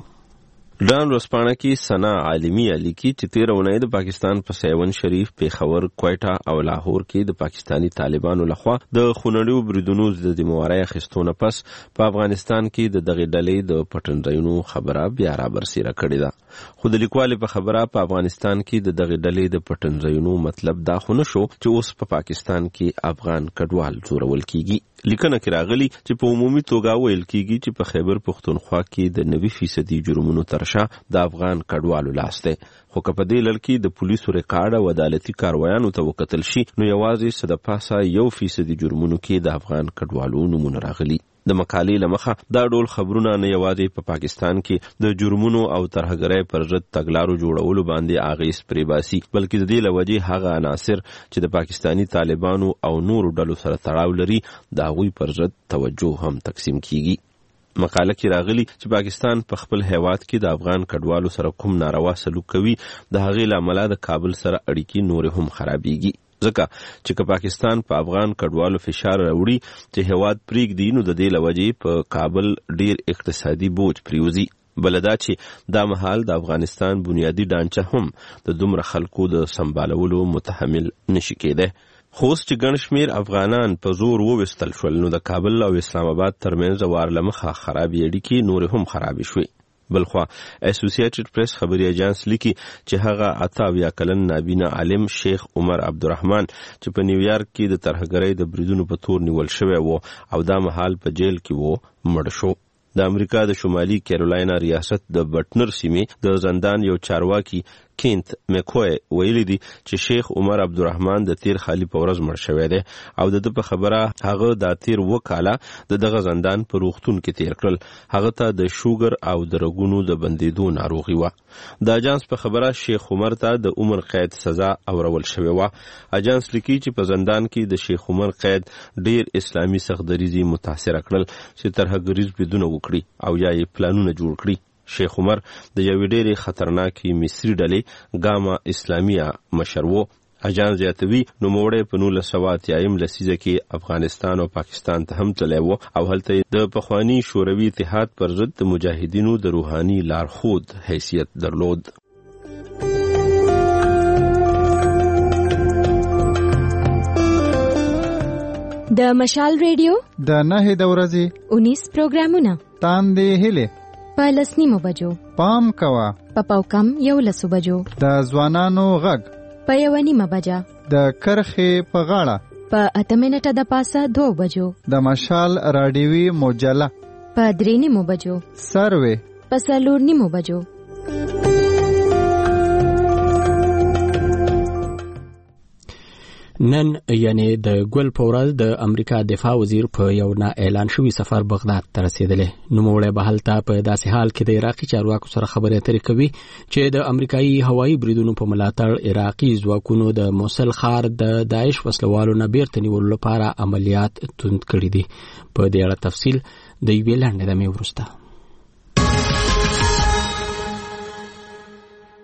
ډان ورځپاڼه کې سنا عالمي لیکي چې تیر اونۍ د پاکستان په سیون شریف، پیښور، کویټه او لاهور کې د پاکستانی طالبانو لخوا د خونړیو بریدونو د ذمہوارۍ اخیستونه پس په افغانستان کې د دغه ډلې د پټنځایونو خبره بیا را برسېره کړې ده. خو د لیکوال په خبره په افغانستان کې د دغه ډلې د پټنځایونو مطلب دا خو نه شو چې اوس په پاکستان کې افغان کډوال زورول کیږي. لیکنه کې راغلی چې په عمومي توګه ویل کیږي چې په خیبر پختونخوا کې د نوي فیصدي جرمونو ترشا د افغان کډوالو لاس دی. خو که په دې لړ کې د پولیسو ریکارډ او عدالتي کاروایانو ته وکتل شي نو یوازې څه د پاسه یو فیصدي جرمونو کې د افغان کډوالو نومونه راغلي. د مقالې لمخه دا ډول خبرونه نه یوازې په پاکستان کې د جرمونو او ترهګرۍ پر ضد تګلارو جوړولو باندې اغېز پرې باسي بلکې د دې له وجې هغه عناصر چې د پاکستانی طالبانو او نورو ډلو سره تړاو لري د هغوی پر ضد توجه هم تقسیم کیږي. مقاله کې راغلی چې پاکستان په خپل هیواد کې د افغان کډوالو سره کوم ناروا سلوک کوي د هغې له امله د کابل سره اړیکې نورې هم خرابېږي. ځکه چې که پاکستان په افغان کډوالو فشار راوړي چې هیواد پریږدي نو د دې له وجې په کابل ډیر اقتصادي بوج پریوزي. بلدا چې دا مهال د افغانستان بنیادی ډانچه هم د دومره خلکو د سمبالولو متحمل نشي کېدی. خو اوس چې ګڼ شمېر افغانان په زور وویستل شول نو د کابل او اسلام آباد ترمنځ وار له مخه خرابې اړیکې نورې هم خرابې شوې. بلخوا اسوسییټډ پریس خبري ایجنس لیکي چې هغه اته اویا کلن نابینا عالم شیخ عمر عبدالرحمن چې په نیویارک کې د ترهګرۍ د بریدونو په تور نیول شوی وو او دا مهال په جیل کې وو مړ شو. د امریکا د شمالي کیرولاینا ریاست د بټنر سیمې د زندان یو چارواکي کینت مکوی ویلي دي چې شیخ عمر عبدالرحمن د تیر خالی په ورځ مړ شوی دی او د ده په خبره هغه د تیر اووه کاله د دغه زندان په روغتون کې تیر کړل. هغه ته د شوګر او د رګونو د بندېدو ناروغي وه. د اجانس په خبره شیخ عمر ته د عمر قید سزا اورول شوې وه. اجانس لیکي چې په زندان کې د شیخ عمر قید ډیر اسلامي سختدریزي متاثره کړل چې ترهګریز بریدونه وکړي او یا یې پلانونه جوړ کړي. شیخ عمر د یوې ډېرې خطرناکې مصري ډلې ګاما اسلامیه مشر و. اجان زیاتوي نوموړی په نولس سوه اتیایم لسیزه کې افغانستان او پاکستان ته هم تللی و او هلته د پخواني شوروي اتحاد پر ضد د مجاهدینو د روحاني لارښود حیثیت درلود. د مشال ریډیو د نهه د ورځې اونیس پروګرامونه تاندې هله په لسنیمو بجو پام کوا په پاوکم یو لسو بجو د ځوانانو غږ په یو نیمه بجا د کرخې په غاړه په اته منټه د پاسه دو بجو د مشال رادیوي مجله په درې نیمو بجو سروي په څلور نیمو بجو. نن یعنی د ګل په ورځ د امریکا دفاع وزیر په یو نا اعلان شوی سفر بغداد ته رسیدلی. نوموړی به هلته په داسې حال کې د عراقي چارواکو سره خبرې اترې کوي چې د امریکایي هوایي بریدونو په ملاتړ عراقي ځواکونو د موصل ښار د داعش وسلوالو نه بیرته نیولو لپاره عملیات توند کړي دي. په دې اړه تفصیل د یوې لنډې دمې وروسته.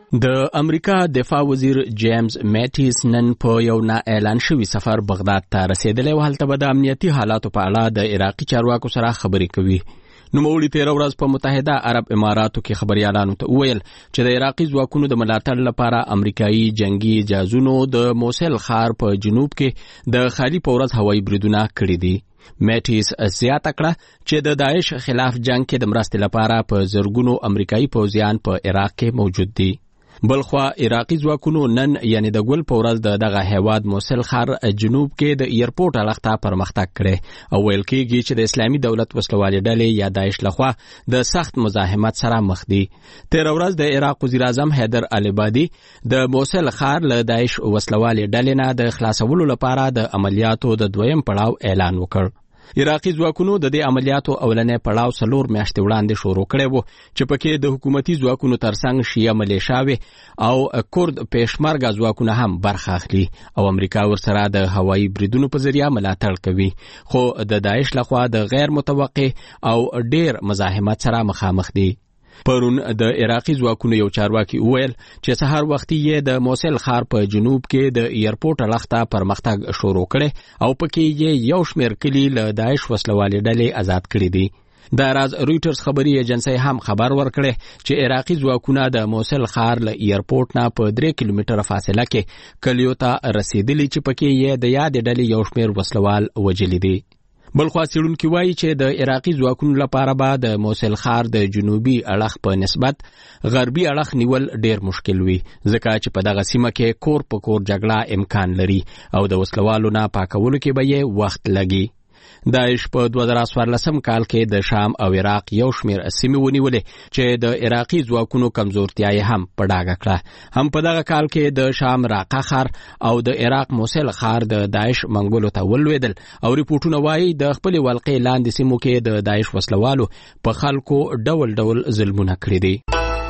د امریکا دفاع وزیر جیمز میټیس نن په یو نا اعلان شوی سفر بغداد ته رسیدلی و. هلته به د امنیتي حالاتو په اړه د عراقي چارواکو سره خبرې کوي. نوموړي تېره ورځ په متحده عرب اماراتو کې خبريالانو ته وویل چې د عراقي ځواکونو د ملاتړ لپاره امریکایي جنگي جهازونو د موسل ښار په جنوب کې د خالي په ورځ هوایي بریدونه کړي دي. میټیس زیاته کړه چې د داعش خلاف جنگ کې د مرستې لپاره په زرګونو امریکایي پوځیان په عراق کې موجود دي. بلخوا عراقي ځواکونو نن یعنی د ګل په ورځ د دغه هیواد موسل ښار جنوب کې د ایرپورټ اړخ ته پرمختګ کړی او ویل کېږي چې د اسلامي دولت وسلوالې ډلې یا داعش لخوا د سخت مزاحمت سره مخ دي. تېره ورځ د عراق وزیر اعظم حیدر العبادي د موسل ښار له داعش وسلوالې ډلې نه د خلاصولو لپاره د عملیاتو د دویم پړاو اعلان وکړ. عراقي ځواکونو د دې عملیاتو اولنې پړاو څلور میاشتې وړاندې شروع کړی و چې پکې د حکومتي ځواکونو ترڅنګ شیعه ملیشاوې او کورد پېشمرګه ځواکونه هم برخه اخلي او امریکا ورسره د هوایي بریدونو په ذریعه ملاتړ کوي. خو د داعش لخوا د غیر متوقع او ډېر مزاحمت سره مخامخ دي. پرون د عراقي ځواکونو یو چارواکي وویل چې سهار وختي یې د موسل ښار په جنوب کې د ایرپورټ اړخ ته پرمختګ شروع کړی او پکې یې یو شمېر کلي له داعش وسلوالې ډلې آزاد کړي دي. د راز رویټرز خبري ایجنسی هم خبر ورکړی چې عراقي ځواکونه د موسل ښار له ایرپورټ نه په درې کیلومتره فاصله کې کلیو ته رسیدلي چې پکې یې د یاد ډلې یو شمېر وسلوال وژلي دي. بلخوا څېړونکي وایي چې د عراقي ځواکونو لپاره به د موسل ښار د جنوبي اړخ په نسبت غربي اړخ نیول ډېر مشکل وي ځکه چې په دغه سیمه کې کور په کور جګړه امکان لري او د وسلوالو نه پاکولو کې به یې وخت لګي. داعش په دوه زره څوارلسم کال کې د شام او عراق یو شمېر سیمې ونیولې چې د عراقي ځواکونو کمزورتیا یې هم په ډاګه کړه. هم په دغه کال کې د شام راقه ښار او د عراق موسل ښار د داعش منګولو ته ولوېدل او ریپورټونه وایي د خپلې ولقې لاندې سیمو کې د داعش وسلوالو په خلکو ډول ډول ظلمونه کړي دي.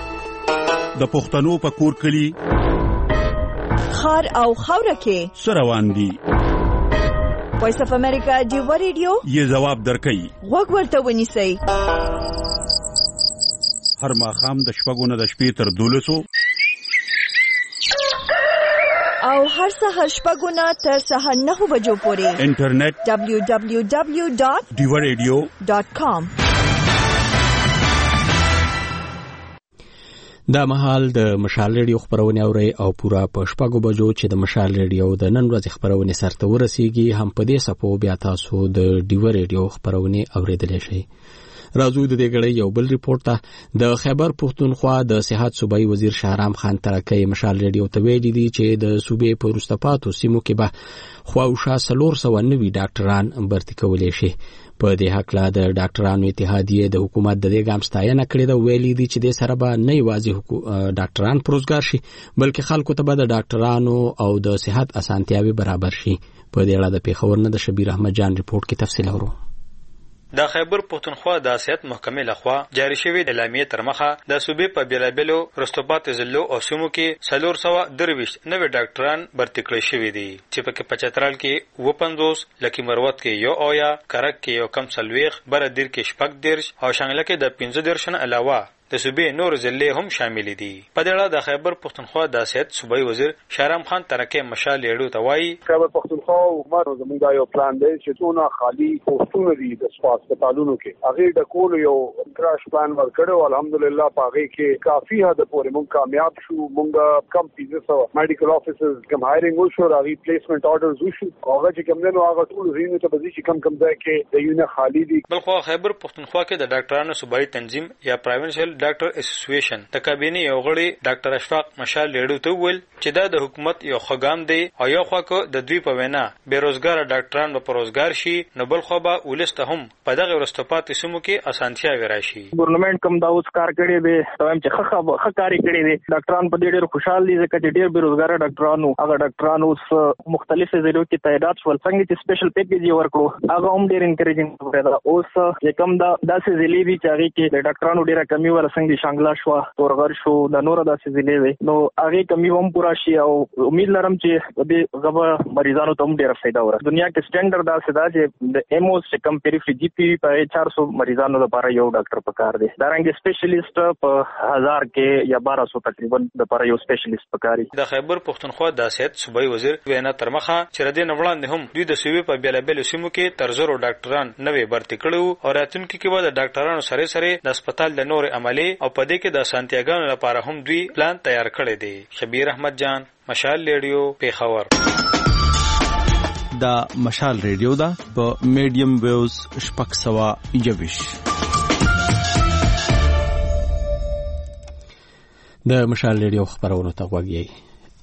د پښتنو په کور کلي خار او خاوره کې څه روان دي؟ وایس اف امریکا ډیو ریډیو یې ځواب درکوي. غوږ ورته ونیسئ. هر ماښام د شپږو نه د شپې تر دولسو او هر سهار شپږو نه تر سهار نهو بجو پورې انټرنیټ ډبلیو ډبلیو ډبلیو ډاټ ډیو ریډیو ډاټ کام. دا مهال د مشال ریډیو خبرونه اوري او پورا په شپږو بجو چې د مشال ریډیو د نن ورځې خبرونه سرته ورسیږي هم په دې سپو بیا تاسو د ډیو ریډیو خبرونه اوریدلی شئ. راځو د دې غړې یو بل ریپورت ته. د خیبر پښتونخوا د صحت صوبایي وزیر شهرام خان ترکي مشال ریډیو ته ویلي دي چې د صوبې په وروسته پاتو سیمو کې به خواوشا څلور سوه نوي ډاکټران برتي کولی شي. په دې هکله د ډاکټرانو اتحادیې د حکومت د دې ګام ستاینه کړې ده. ویلي دي چې د سره به نه یوازې ډاکټران پروزګار شي بلکې خلکو ته به د ډاکټرانو او د صحت اسانتیاوي برابر شي. په دې اړه د پیښور نه د شبیر احمد جان ریپورت کې تفصیل اورو. د خیبر پښتونخوا د صحت محکمې لخوا جاری شوی د اعلامیې تر مخه د صوبې په بیلابیلو رستوبات ضلعو او سیمو کې څلور سوه درویشت نوي ډاکټران برتي کړي شوي دي چې پکې په چترال کې اووه پنځوس، لکي مروت کې یو اویا، کرک کې یو کم څلوېښت، بره دیر کې شپږ دېرش او شانګله کې د پنځه دېرش نه علاوه د صوبې نور ضلع هم شامل دي. په دې اړه د خیبر پښتونخوا د صحت صوبایي وزیر شهرام خان ترکي مشال ریډیو ته وایي خیبر پښتونخوا حکومت زموږ دا یو پلان دی چې څونه خالی پوسټونه دي د هسپتالونو کې هغه د کول یو کراش پلان ورکړو. الحمدلله په هغه کې کافي حد پورې موږ کامیاب شو. موږ کم پیزه میډیکل افیسرز کم هایرینګ وشو، راغی پلیسمنت آرډرز وشو. هغه چې کوم نه هغه ټول زینو ته بځي چې کم کم ځای کې د یونه خالی دي. بلخو خیبر پښتونخوا کې د ډاکټرانو صوبایي تنظیم یا پرایوینشل ډاکټر اسوسییشن د کابینې یو غړي ډاکټر اشفاق مشال ریډیو ته وویل چې دا د حکومت یو خګام دی او یو خوا کو د دوی په وینا بیروزګار ډاکټران به پروزګار شي نو بل خو به ولسته هم په دغه ورستپات سیمو کې اسانتیا وراشي. ګورنمنت کوم دا اوس کار کړی دی تایم چې خخه خکاری کړی دی. ډاکټران په دې ډېر خوشاله دي ځکه چې ډېر بیروزګار ډاکټرانو هغه ډاکټرانو اوس مختلفو ځایونو کې تعداد شول. څنګه چې سپیشل پیکیج یې ورکړو هغه هم ډېر انکریجینګ دی. اوس چې کوم دا داسې ځلې دي چې هغه کې د ډاکټرانو ډېره کمی ول لکه څنګه شانګلا شو تورغر شو د نور داسې ضلع وي نو هغه کمی هم پورا شي او امید لرم چې د غوړ مریضانو ته هم ډیره فائدہ ورسي دنیا کې سټانډرډ دا سدا چې د ایموس چې کم پیریفری جی پی په چار سو مریضانو لپاره یو ډاکټر پکار دی دا رنګ سپیشلیست په هزار کې یا بارہ سو تقریبا د لپاره یو سپیشلیست پکاري د خیبر پښتونخوا د صحت صوبایي وزیر وینا ترمخه چې ردی نوړاندې هم دوی د صوبې په بیلابل سیمو کې ترزرو ډاکټران نوې برتي کړو او راتلونکي کې به د ډاکټرانو سره سره د هسپتال د نور عملي او په دې کې د سانتیاګانو لپاره هم دوی پلان تیار کړی دی. شبیر احمد جان، مشال ریډیو، پیښور. دا مشال ریډیو دا په میډیم ویوز شپږ سوه یوویش. د مشال ریډیو خبرونو ته غوږی.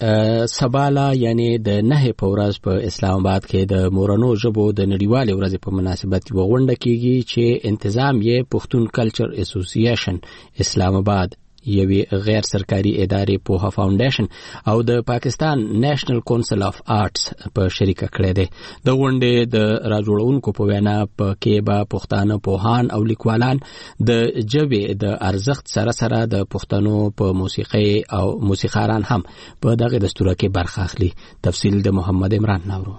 سباله یعنی د نه په ورځ په اسلام آباد کې د مورنو ژبو د نړیوالې ورځې په مناسبت یو غونډه کیږي چې انتظام یې پښتون کلچر اسوسییشن اسلام آباد، یوې غیر سرکاري ادارې پوها فاونډیشن او د پاکستان نیشنل کونسل اف آرټس په شریکه کړې ده. د غونډې د راجوړونکو په وینا په کې به پښتانه پوهان او لیکوالان د ژبې د ارزښت سره سره د پښتنو په موسیقي او موسیقاران هم په دغه دستور کې برخه اخلي. تفصیل د محمد عمران نورو.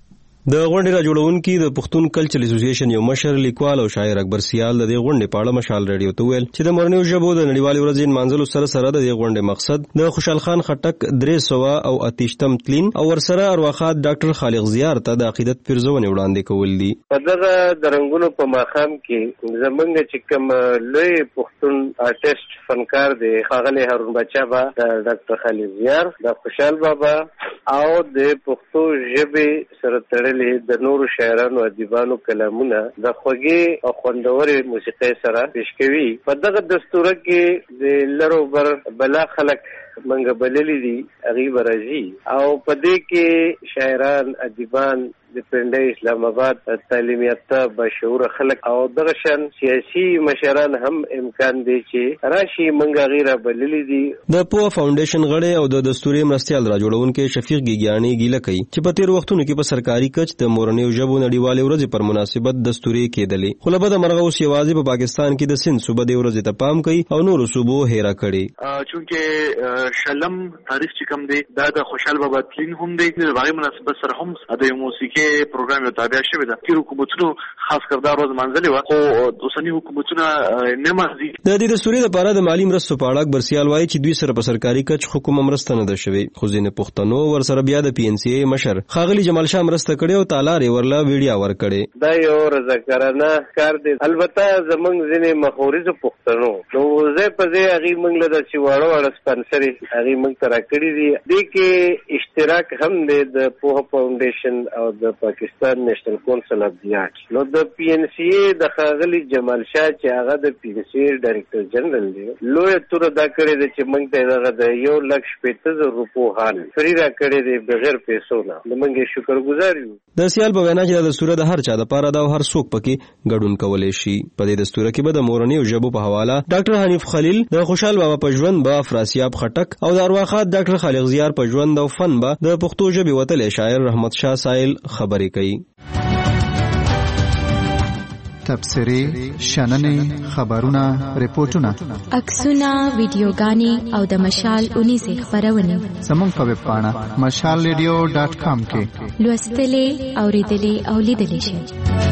د غونډې راجوړونکي د پښتون کلچر اسوسییشن یو مشر لیکوال او شاعر اکبر سیال د دې غونډې په اړه مشال ریډیو ته ویل چې د مورنیو ژبو د نړیوالې ورځې نمانځلو سره سره د دې غونډې مقصد د خوشحال خان خټک درې سوه او اتیشتم تلین او ورسره ارواښاد ډاکټر خالق زیار ته د عقیدت پیرزونې وړاندې کول دي. په دغه د رنګونو په ماښام کې زمونږ چې کوم لوی پښتون آرټیسټ فنکار دی ښاغلی هارون بچابا، د ډاکټر خالق زیار، د خوشحال بابا او د پښتو ژبې سره تړلې د نورو شاعرانو ادیبانو کلامونه د خوږې او خوندورې موسیقۍ سره پیش کوي. په دغه دستور کې د لرو بر بلا خلک منګه بللی دي هغوی به راځي او په دې کې شاعران، ادیبان د پنډۍ اسلام آباد تعلیم یافته باشعوره خلک او دغه شان سیاسي مشران هم امکان دی چې راشي منګه غیره بللی دي. د پوها فاونډیشن غړی او د دستوري مرستیال راجوړونکي شفیق ګیګیانی ګیله کوي چې په تیر وختونو کې په سرکاري کچ د مورنیو ژبو نړیوالې ورځې پر مناسبت دستوري کېدلې، خو له بده مرغه اوس یوازې په پاکستان کې د سند صوبه دې ورځې ته پام کوي او نورو صوبو هیره کړي. چونکې شلم تاریخ چې کوم دی دا د خوشحال بابا تلین هم دی، د هغې مناسبت سره هم د موسیقي پروګرام یو تابع شوی ده. تیر حکومتونو خاص کر دا ورځ منځلې وه خو اوسني حکومتونه نه مانځي. د دې دستوري لپاره د مالي مرستو په اړه اکبر سیال وایي چې دوی سره په سرکاري کچ حکومت مرسته نه ده شوې، خو ځینې پښتنو ورسره بیا د پی ان سی ای مشر ښاغلي جمال شاه مرسته کړې او تالار یې ورله ویډیا ورکړې. دا یو رضاکارانه کار دی. البته زمونږ ځینې مخورزو پښتنو نو ځای په ځای هغوی موږ له داسې واړه واړه سپانسرې هغوی موږ ته راکړي دي. دې کې اشتراک هم دی د پوها فاونډیشن او د پاکستان نیشنل کونسل اف دی آرټس. نو د پی ان سی ای د ښاغلي جمال شاه چې هغه د پی ان سی ای ډایرکټر جنرال دی لویه توره دا کړې ده چې موږ ته دغه د یو لک شپېته زره روپو حال فري راکړی دی بغیر پیسو نه. د موږ یې شکرګزار یو. د سیال په وینا چې دا دستور د هر چا دپاره ده او هر څوک پکې ګډون کولی شي. په دې دستور کې به د مورنیو ژبو په حواله ډاکټر حنیف خلیل، د خوشحال بابا په ژوند به افراسیاب خټک او د ارواښاد ډاکټر خالق زیار په ژوند او فن به د پښتو ژبې وتلی شاعر رحمت شاه سایل خبرې کوي. تبصرې، شننې، خبرونه، ریپورتونه، عکسونه، ویډیوګانې او د مشال اونیزې خپرونې زموږ په ویب پاڼه مشال ریډیو ډاټ کام کې لوستلې، اورېدلې او لیدلې شئ.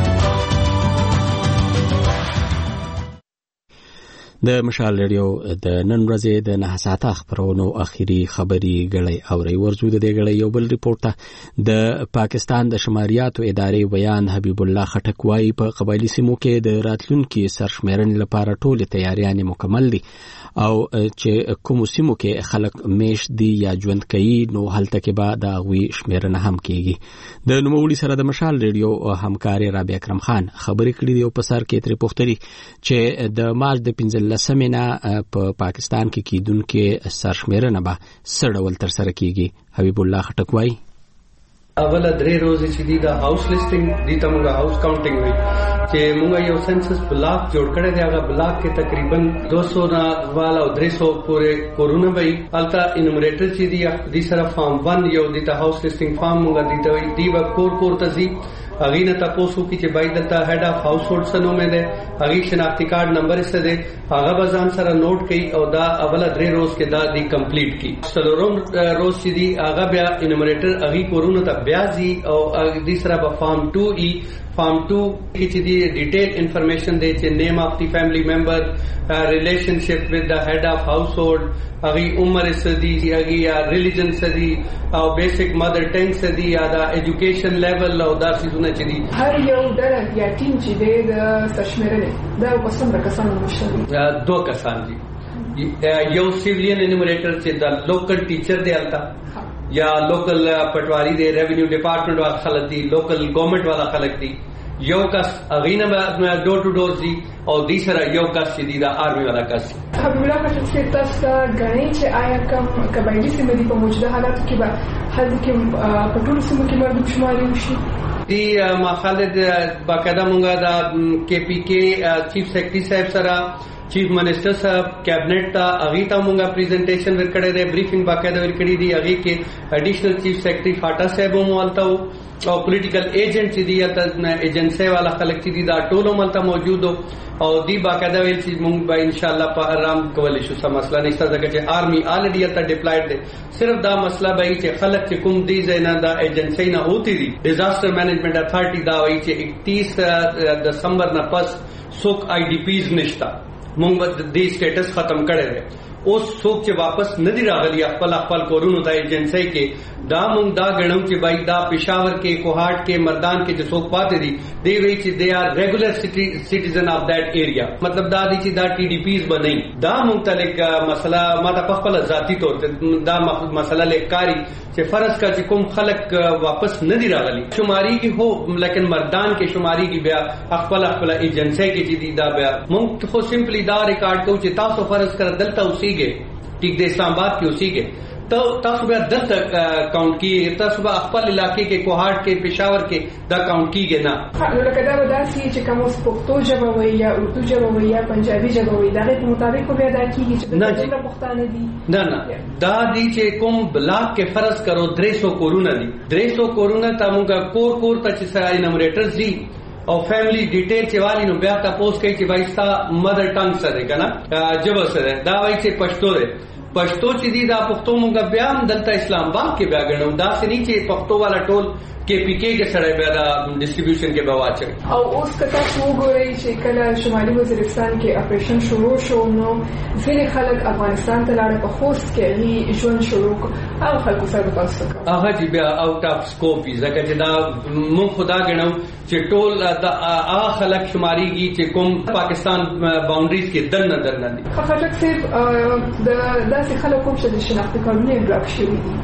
د مشال ریډیو د نن ورځې د نه ساعته خبرونو اخیری خبري غړی اوري. ورزو د دې غړی یو بل ریپورت ته د پاکستان د شماریاتو ادارې بیان حبیب الله خټک وايي په قبایلی سیمو کې د راتلونکي سرشمیرنې لپاره ټول تیاریانې مکمل دي او چې کوم سیمو کې خلک میش دي یا ژوند کوي نو هلته کې به د غوي شمیرنه هم کیږي. د نوموړي سره د مشال ریډیو همکار رابع اکرم خان خبرې کړې دي او په سر کې ترې پوښتنې چې د مارچ د پنځه لسمه په پاکستان کې کیدونکې سرشمیرنه به څه ډول ترسره کیږي. حبیب الله خټک وايي اوله درې ورځې چې دی د هاوس لیسټینګ دی ته موږ هاوس کاونټینګ وي چې موږ یو سنسس بلاک جوړ کړی دی. هغه بلاک کې تقریبا دو سو نه والا او درې سو پورې کورونه وي. هلته انومریټر چې دی دی سره فارم ون یو دی ته هاوس لیسټینګ فارم موږ دی ته دی به کور کور ته ځي هغه نه تاسو کې چې باید دلته هډ اف هاوس هولډ سره نوم دی هغه شناختی کارت نمبر څه دی هغه به ځان سره نوٹ کړي او دا اوله درې روز کې دا دی کمپلیټ کړي څلورم روز چې دی هغه بیا انومریټر هغه کورونه ته بیا ځي او دې سره به فارم ټو ای فارم ټو کې چې دی ډیټیل انفارمیشن دی چې نیم اف دی فیملی ممبر ریلیشنشپ ود د هډ اف هاوس هولډ هغه عمر سدي هغه یا ریلیجن سدي او بیسیک مدر ټنګ سدي یا دا ایجوکیشن لیول او دا څه چې دي هر یو ډله یا ټیم چې دی د سشمیرل دا په څومره کسانو مشترک دوه کسان دي یو سیویلین انیمریټر چې د لوکل ټیچر دی التا یا لوکل پټواری دی ریونیو ډپارټمنټ والا خلک دي لوکل گورنمنٹ والا خلک دي یو کس اغینه ډور ټو ډور دي او دې سره یو کس چې دی دا آرمي والا کس حبیبالله خټک چې تاسو غنئ چې آیا کوم قبایلی سیمې دي په موجوده حالاتو کې به هلته کې په ټولو سیمو کې مردم شماري وشي دی ما خالد باقاعده مونږه دا کې پی کې چیف سیکرټری صاحب سره چیف منسٹر صاحب کیبنٹ تا اغي تا مونږه پریزنټیشن ورکړې ده بریفینګ باقاعده ورکړې دي اغي کې اډیشنل چیف سیکرټری فاټا صاحب مو ولتا او پولیټیکل ایجنٹ چې دی یا ایجنسی والا خلک چې دی دا ټولو ملته موجود او دی باقاعده ویل چې مونږ به ان شاء الله په آرام کولای شو سم مسله نشته ځکه چې آرمي الریډي تا ډیپلایډ ده صرف دا مسله به چې خلک چې کوم دی زینا دا ایجنسی نه ہوتی دي ډیزاستر مینجمنٹ اتھارټي دا وایي چې اکتیس دسمبر نه پس څوک آی ډی پیز نشتا مونږ د سټیټس ختم کړی دی اوس څوک چې واپس ندی راغلی خپل خپل کورونو ته ایجنسی کې دا مونږ دا غنو چې بای دا پېښور کې کوهاټ کې مردان کې چې څوک پاتې دي دی وی چې دے آر ریګولر سټیزن اف دیٹ ایریا مطلب دا دي چې دا ټي ډي پیز بنئ دا مونږ ته لیک مسله ما ته په خپل ذاتی تور دا مسله لیکاري چې فرض کا چې کوم خلک واپس ندی راغلی شماري کې هو لیکن مردان کې شماري کې بیا خپل خپل ایجنسی کې چې دی دا بیا مونږ خو سمپلی دا ریکارډ کو چې تاسو فرض کړ دلته اوسېږي ٹھیک د اسلام آباد کې اوسېږي تو تاسو بیا دلته کاؤنٹ کی تاسو به خپل علاقې کې کوهاټ کې پېښور کې دا کاؤنٹ کیږي نه نو لکه دا وداسي چې کوم اوس پښتو ژبه وي یا اردو ژبه وي یا پنجابي ژبه وي دا په مطابق بیا دا کیږي چې د پښتانه دي نه نه دا دي چې کوم بلاک کې فرض کرو درې سو کورونه دي درې سو کورونه ته موږ کور کور ته چې سای نمبرټر دي او فیملی ډیټیل چې والی نو بیا تاسو کوي چې وایستا مدر ټنګ سره کنه جبه سره دا وایي چې پښتو ده پښتو چې دی دا پښتو مونږ بیا هم دلته اسلام آباد کې بیا غنو دا سني چې پښتو والا ټول کې پی کې کې سره بیا دا ډیسټریبیوشن کې به واچي او اوس کته وګورئ چې کله شمالي وزیرستان کې اپریشن شروع شو نو ځینې خلک افغانستان ته لاړ په خوست کې هی ژوند شروع او خلکو سره تاسو کوي هغه چې بیا اوټ اف سکوپ ځکه چې دا مونږ خدا غنو چې ټول دا هغه خلک شماريږي چې کوم پاکستان باونډریز کې دنه درنه دي خاطر چې د داسې خلکو چې د شناخت کارونه بلاک شوي دي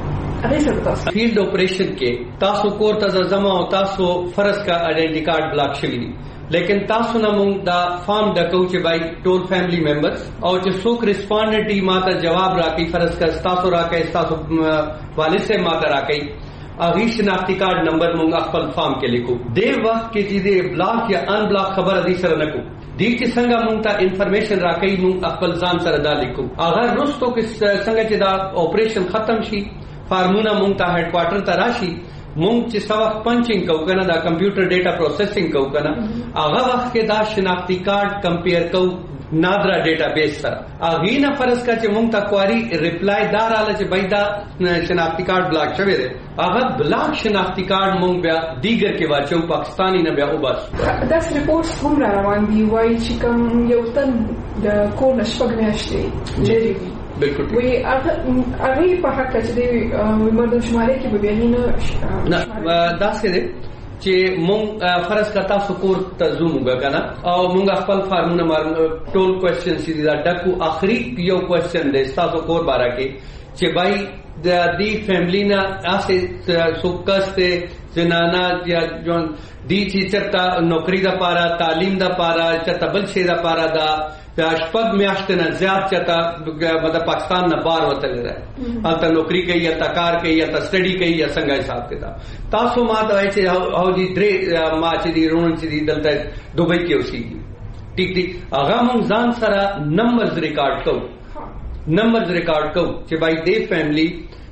فیلډ اپریشن کې تاسو کور ته ځما او تاسو فرض کا آئیډنټی کارت بلاک شوی دي لیکن تاسو نه مونږ دا فارم ډکو چې بای ټول فیملی ممبرز او چې څوک ریسپونډنټ ای ماته جواب راکړي فرض کا تاسو راکړي تاسو والد سے ماته راکړي اغه شناختی کارت نمبر مونږ خپل فارم کې لیکو د وخت کې چې دې بلاک یا ان بلاک خبره دي سره نکو دې چې څنګه مونږ ته انفارمیشن راکړي مونږ خپل ځان سره دا لیکو اگر رستو کې څنګه چې دا اپریشن ختم شي فارمونه مونږ ته هډ کوارټر ته راشي مونږ چې سوا پنچینګ کو کنه دا کمپیوټر ډیټا پروسیسینګ کو کنه هغه وخت کې دا شناختی کارت کمپیر کو نادرا ډیټا بیس سره اغه نه فرض کا چې مونږ ته کواری ریپلای دار اله چې بيدا شناختی کارت بلاک شوی دی هغه بلاک شناختی کارت مونږ بیا دیګر کې واچو پاکستانی نه بیا وباس دا ریپورټس هم را روان دي وایي چې کوم یو تن د کور نشپګ میاشتې لري بالکل وی هغه هغه په حق چې دی مردم شماري کې به بیان نه دا څه دی چې مونږ فرض کتا سکور تزوم وګانا او مونږ خپل فارمونه ټول کوېسچن سي دا ډکو اخري یو کوېسچن دی تاسو کور بارا کې چې بای د دې فیملی نه اسه سوکسته زنانا یا جون دی چې چرتا نوکری دا پارا تعلیم دا پارا چرتا بل شي دا پارا دا شپږ میاشتې نه زیات چتا د پاکستان نه بار وته لري البته نوکری کوي یا تکار کوي یا سټډي کوي یا څنګه حساب کتاب تاسو ما ته وایي چې او دي درې ما چې دي رون چې دي دلته دوبۍ کې اوسېږي ټیک دي هغه مونږ ځان سره نمبرز ریکارډ کوو نمبرز ریکارډ کوو چې بای دې فیملی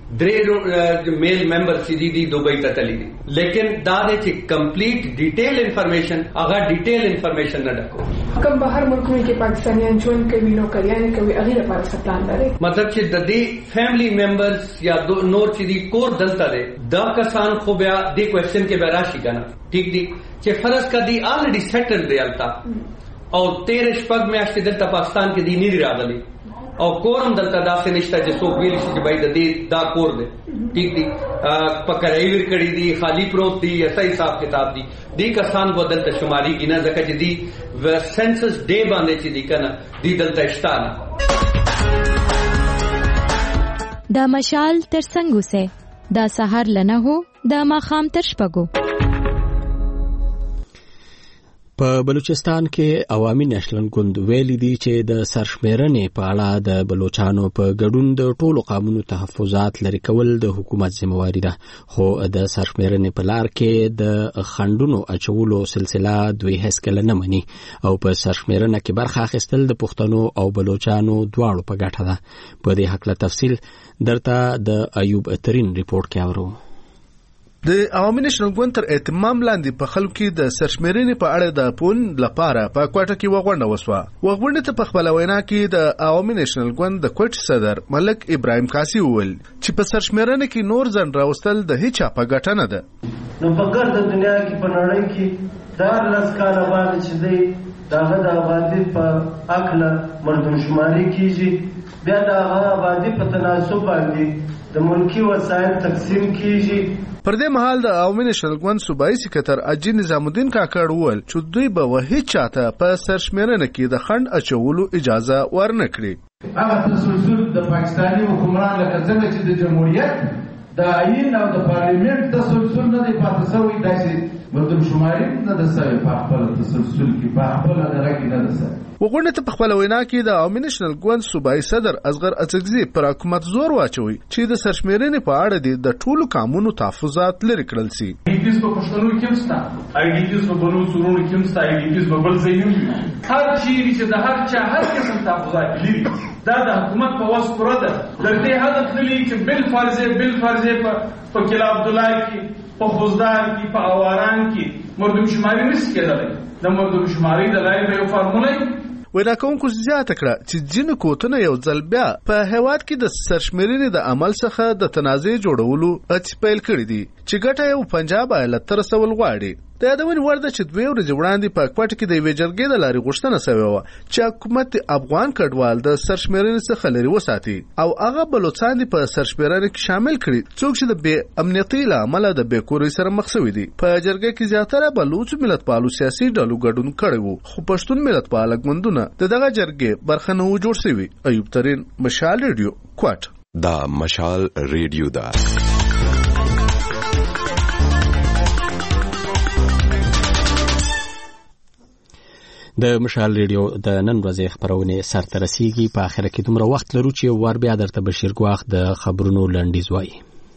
درې میل ممبر چې دي دوبۍ ته تللی دي لیکن دا د چې کمپلیټ ډیټیل انفارمیشن هغه ډیټیل انفارمیشن نه ډکو کوم بهر ملکونو کې پاکستانیان ژوند کوي نو کریان کوي هغه لپاره څه پلان لري مطلب چې د دې فیملی ممبرز یا نور چې دي کور دلته دي دا کسان خو بیا دې کوېسچن کې به راشي کنه ټیک دي چې فرض کدي الریډي سیټل دی التا او تیرې شپږ میاشتې دلته پاکستان کې دی نه راغلي او کورم دلته داسې نشته چې څوک ویل شي چې بای د دې دا کور دی ٹھیک دی پکړای ور کړی دی خالی پروت دی ایسا حساب کتاب دی دی کسان په دلته شماري کینه ځکه چې دی سنسس ډے باندې چې دی کنه دی دلته اشتانه دا مشال تر څنګه سه دا سحر لنه هو دا ماخام تر شپګو په بلوچستان کې عوامي نېشنل ګوند ویلي دي چې د سرشمیرنې په اړه د بلوچستانو په ګډون د ټولو قانوني تحفظات لري کول د حکومت ذمہواری ده خو د سرشمیرنې په لار کې د خندونو اچولو سلسله دوی هیڅ کله نه مني او په سرشمیرنه کې برخه اخیستل د پښتنو او بلوچستانو دواړو په ګټه ده په دې حق له تفصیل درته د ایوب اترین ریپورت کې اورو د عوامي نېشنل ګوند تر اهتمام لاندې په خلکو کې د سرشمیرنې په اړه د پون لپاره په کوټه کې وغونډه وسوه. وغونډه ته په خپل وینا کې د عوامي نېشنل ګوند د کوټ صدر ملک ابراهیم قاسی وویل چې په سرشمیرنه کې نور ځن راوستل د هیڅ په ګټه نه ده. نو په ګرد دنیا کې په نړۍ کې دا لاس کار باندې چې دی داغه د آبادی په عقل مردم شماري کیږي بیا داغه آبادی په تناسب باندې د ملکی وسایل تقسیم کیږي. پر دې مهال د عوامي نېشنل ګوند صوبایي سکرټر اجي نظام الدین کاکړ وویل چې دوی به وهي چاته په سرشمیرنه کې د خند اچولو اجازه ورنکړي. هغه تسلسل د پاکستاني حکومران لکه څنګه چې د جمهوریت د آئین او د پارلیمنت تسلسل نه دی پاتې شوی داسې مردم شماري نه ده شوی په خپل تسلسل کې په خپل دغه کې نه ده شوی. وګورئ ته په خپل وینا کې د عوامي نېشنل ګوند صوبایي صدر اصغر اڅکزي پر حکومت زور واچوي چې د سرشمیرنې په اړه د ټولو قانونو تحفظات لري کړل شي. ایډیز په پښتنو کې مستا ایډیز په بلو سرونو کې مستا ایډیز په بل ځای نه هر چیرې چې د هر چا هر قسم تحفظات لري دا د حکومت په واس پوره ده. د دې هدف لري چې بل فرض بل فرض په کلا عبد الله کې په خوزدار کې په اواران کې مردم شماري نشي کېدلی. د مردم شماري د لارې به یو فارموله وینا کوونکو زیاته کړه چې ځینې کوتونه یو ځل بیا په هیواد کې د سرشمیرنې د عمل څخه د تنازع جوړولو هڅې پیل کړې دي چې ګټه یو پنجاب ایالت ته رسول غواړي. د یادونې وړ ده چې دوې ورځې وړاندې په کوټه کې د یوې جرګې د لارې غوښتنه شوې وه چې حکومت افغان کډوال د سرشمیرنې څخه لرې وساتي او هغه بلوچستان دې په سرشمیرنه کې شامل کړي څوک چې د بې امنیتۍ له امله د بې کورۍ سره مخ شوي دي. په جرګه کې زیاتره بلوچ ملتپالو سیاسي ډلو ګډون کړی و خو پښتون ملتپاله ګوندونه د دغه جرګې برخه نه و جوړ شوي. ایوب ترین، مشال ریډیو، کوټ. دا مشال ریډیو ده. د مشال ریډیو د نن ورځې خبرونه سرته رسیږي. په اخر کې دومره وخت لرو چې ور بیا درته بشیر ګواخ د خبرونو لنډیز وایي.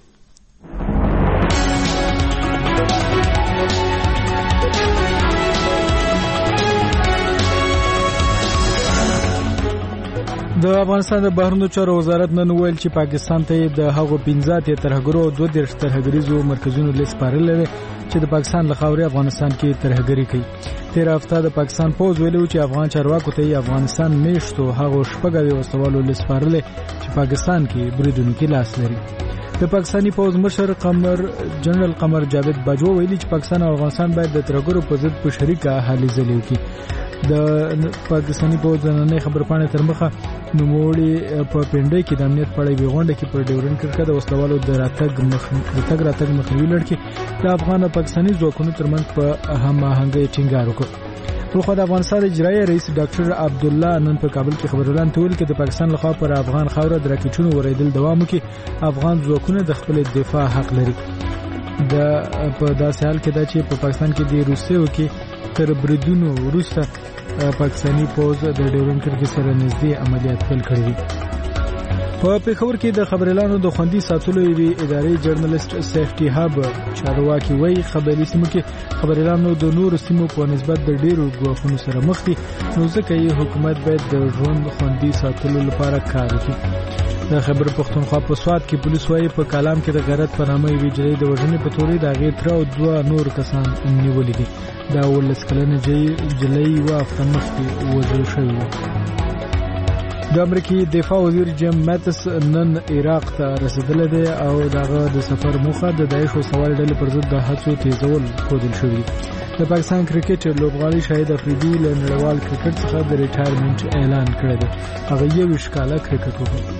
د افغانستان د بهرنیو چارو وزارت نن ویل چې پاکستان ته د هغو پنځه ترهګرو او دوه دیرش ترهګریزو مرکزونو لیست سپارل لري چې د پاکستان له خاورې افغانستان کې ترهګري کوي. تیر هفته د پاکستان پوز ویلو چې افغان چارواکو ته افغانستان میشتو هغو شپږ وسوالو لیست سپارل چې پاکستان کې بریدونکو لاس لري. د پاکستاني پوز مشر قمر جنرال قمر جاوید باجوا ویلي چې پاکستان او افغانستان باید د ترهګرو په ضد په شریکه هلې ځلې وکړي. د پاکستاني پوز نن خبر پاڼه تر مخه نوموړي په پنډۍ کې د امنیت په اړه ویغونډه کې پر ډیورن کرکه د وسلوالو د راتګ مخ د تګ راتګ مخنیوي لړ د افغان او پاکستاني ځواکونو ترمنځ په هماهنګۍ ټینګار وکړ. په خو د افغانستان اجرایي رئیس ډاکټر عبد الله نن په کابل کې خبرونه تول کې د پاکستان لخوا پر افغان خاور د راکټونو ورېدل دوام کوي. افغان ځواکونه د خپل دفاع حق لري. د په داسې حال کې دا چې په پاکستان کې د روسیې کې تر بریدونو وروسته پاکستاني پوز د ډیورن کرکې سره نږدې عملیات پیل کړي دي. په پیښور کې د خبريالانو د خوندي ساتلو یوې ادارې جرنالست سیفټي هاب چارواکي وایي خبري سیمو کې خبريالانو د نورو سیمو په نسبت د ډیرو ګواښونو سره مخ دي نو ځکه یې حکومت باید د ژوند خوندي ساتلو لپاره کار وکړي. د خیبر پښتونخوا په سواد کې پولیس وايي په کلام کې د غیرت په نامه یوې جلۍ د وژنې په تورې د هغې تره او دوه نور کسان نیولي دي. دا اوولس کلنه جلۍ یوه هفته مخکې وژل شوې وه. د امریکایي دفاع وزیر جیم ماتس نن عراق ته رسیدلی دی او دغه د سفر موخه د داعش او سوال ډلې پر ضد د هڅو تیزول ښودل شوي. د پاکستان کرکټ لوبغاړي شاهد افریدي له نړیوال کرکټ څخه د ریټایرمنټ اعلان کړی دی. هغه یوویشت کاله کرکټ وکړ.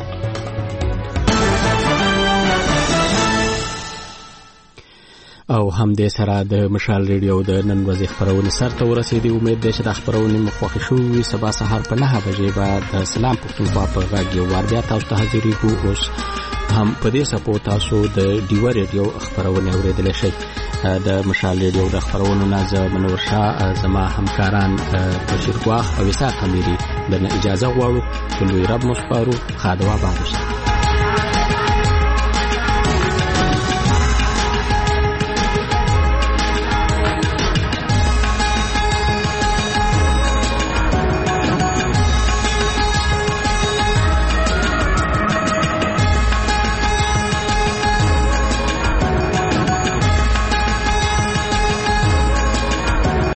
او هم دې سره د مشال ریډیو د نن ورځې خبرونه سرته ورسېدې. امید ده چې د خبرونه مو خوښ شوي. سبا سهار په نهه بجې به د سلام پښتونخوا په غږ یو وار بیا تاسو ته حاضرېږو. اوس هم په دې سپو تاسو د ډیوه ریډیو خبرونه اورېدلی شئ. د مشال ریډیو د خبرونو نه زه منور شاه، زما همکاران بشیر ګواخ او اسحاق امیري د اجازه غواړو. په لوی رب مو سپارو. ښه دوا به اوسئ.